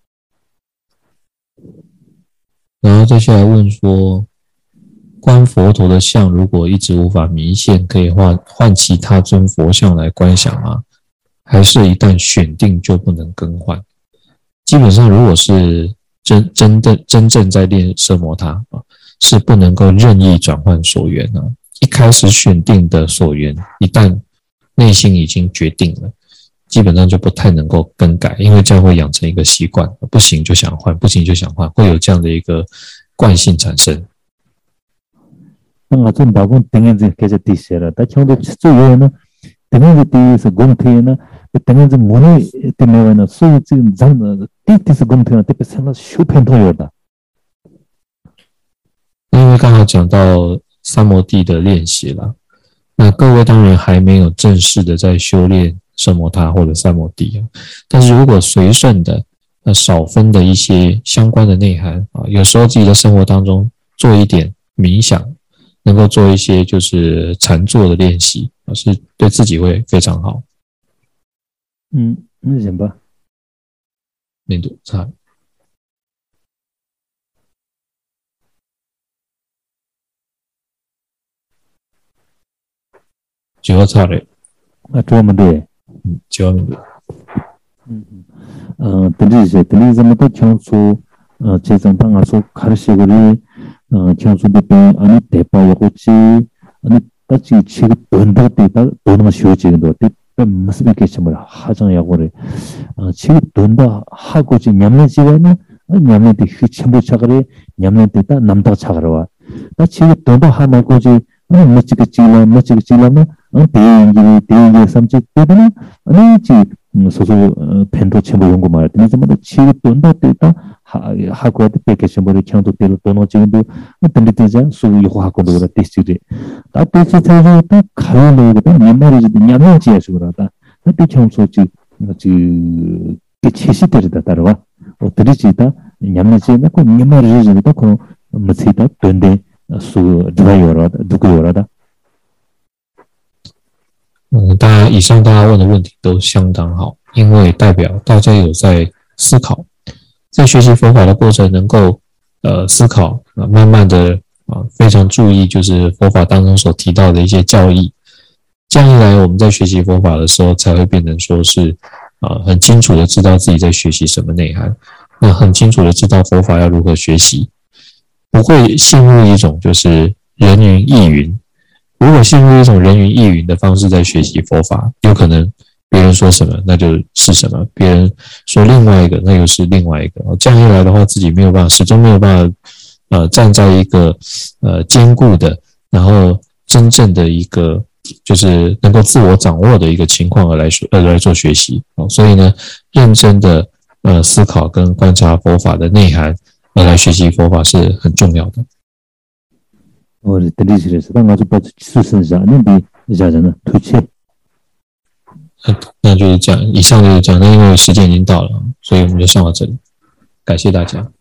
然后接下来问说。观佛陀的像如果一直无法弥现，可以换换其他尊佛像来观想吗？还是一旦选定就不能更换？基本上如果是真真的真正在练奢摩他啊，是不能够任意转换所缘啊。一开始选定的所缘，一旦内心已经决定了，基本上就不太能够更改，因为这样会养成一个习惯，不行就想换，不行就想换，会有这样的一个惯性产生。 那좀 나고 등에서 계속 뒤셔라. 다 형도 저요는 등에서 뒤에서 공태나 등에서 문이 때문에 소위 지금 장 뒤에서 공태나 때문에 생각 슈펜토요다. 因为刚好讲到三摩地的练习了，那各位当然还没有正式的在修炼奢摩他或者三摩地啊，但是如果随顺的呃少分的一些相关的内涵啊，有时候自己的生活当中做一点冥想，能够做一些就是禅坐的练习啊，是对自己会非常好。 嗯，那行吧。 面度差。九号差嘞。 啊，这么对。 嗯，九号面度。 嗯嗯。어, 들리지, 들리자마자 경수, 어, 재정당 가서 가르치고리, 어, 경수 대표, 아니, 대파하고지, 아니, 따지, 지금 돈다, 때다, 돈은 쉬워지는데, 때다, 무슨 이렇게 뭐 하정하고래, 어, 지금 돈다, 하고지, 냠는 집에는, 냠는 때 휘침부 차가래, 냠는 때다, 남다 차가래와, 나 지금 돈다 하나고지, 아니, 멋지게 찔러, 멋지게 찔러면, 어, 대인기, 대인기 삼지, 때는, 아니, 지, 소소 펜도 첨부 연구 말했더니 정말 지금 돈다 때다 하고 백개 첨부를 경도 때로 돈을 지금도 던리되자 수요 하고 그러다 티스리 다 티스에서 또 가려고 그러다 옛날에 냐면 지에서 그러다 그때 경소지 그 체시들이다 따라와 어들이지다 냐면지나 그 옛날에 지다 그 뭐지다 돈데 수 드라이어라다 누구여라다 嗯，大家以上大家问的问题都相当好，因为代表大家有在思考，在学习佛法的过程能够呃思考啊，慢慢的啊非常注意就是佛法当中所提到的一些教义，这样一来我们在学习佛法的时候才会变成说是啊很清楚的知道自己在学习什么内涵，那很清楚的知道佛法要如何学习，不会陷入一种就是人云亦云。如果陷入一种人云亦云的方式在学习佛法，有可能别人说什么那就是什么，别人说另外一个那又是另外一个，这样一来的话自己没有办法，始终没有办法呃站在一个呃坚固的，然后真正的一个就是能够自我掌握的一个情况而来说而来做学习，所以呢认真的呃思考跟观察佛法的内涵而来学习佛法是很重要的。 我的历史是当我就把出生下那边家人呢推荐， 那就是讲以上就是讲，那因为时间已经到了，所以我们就上到这里，感谢大家。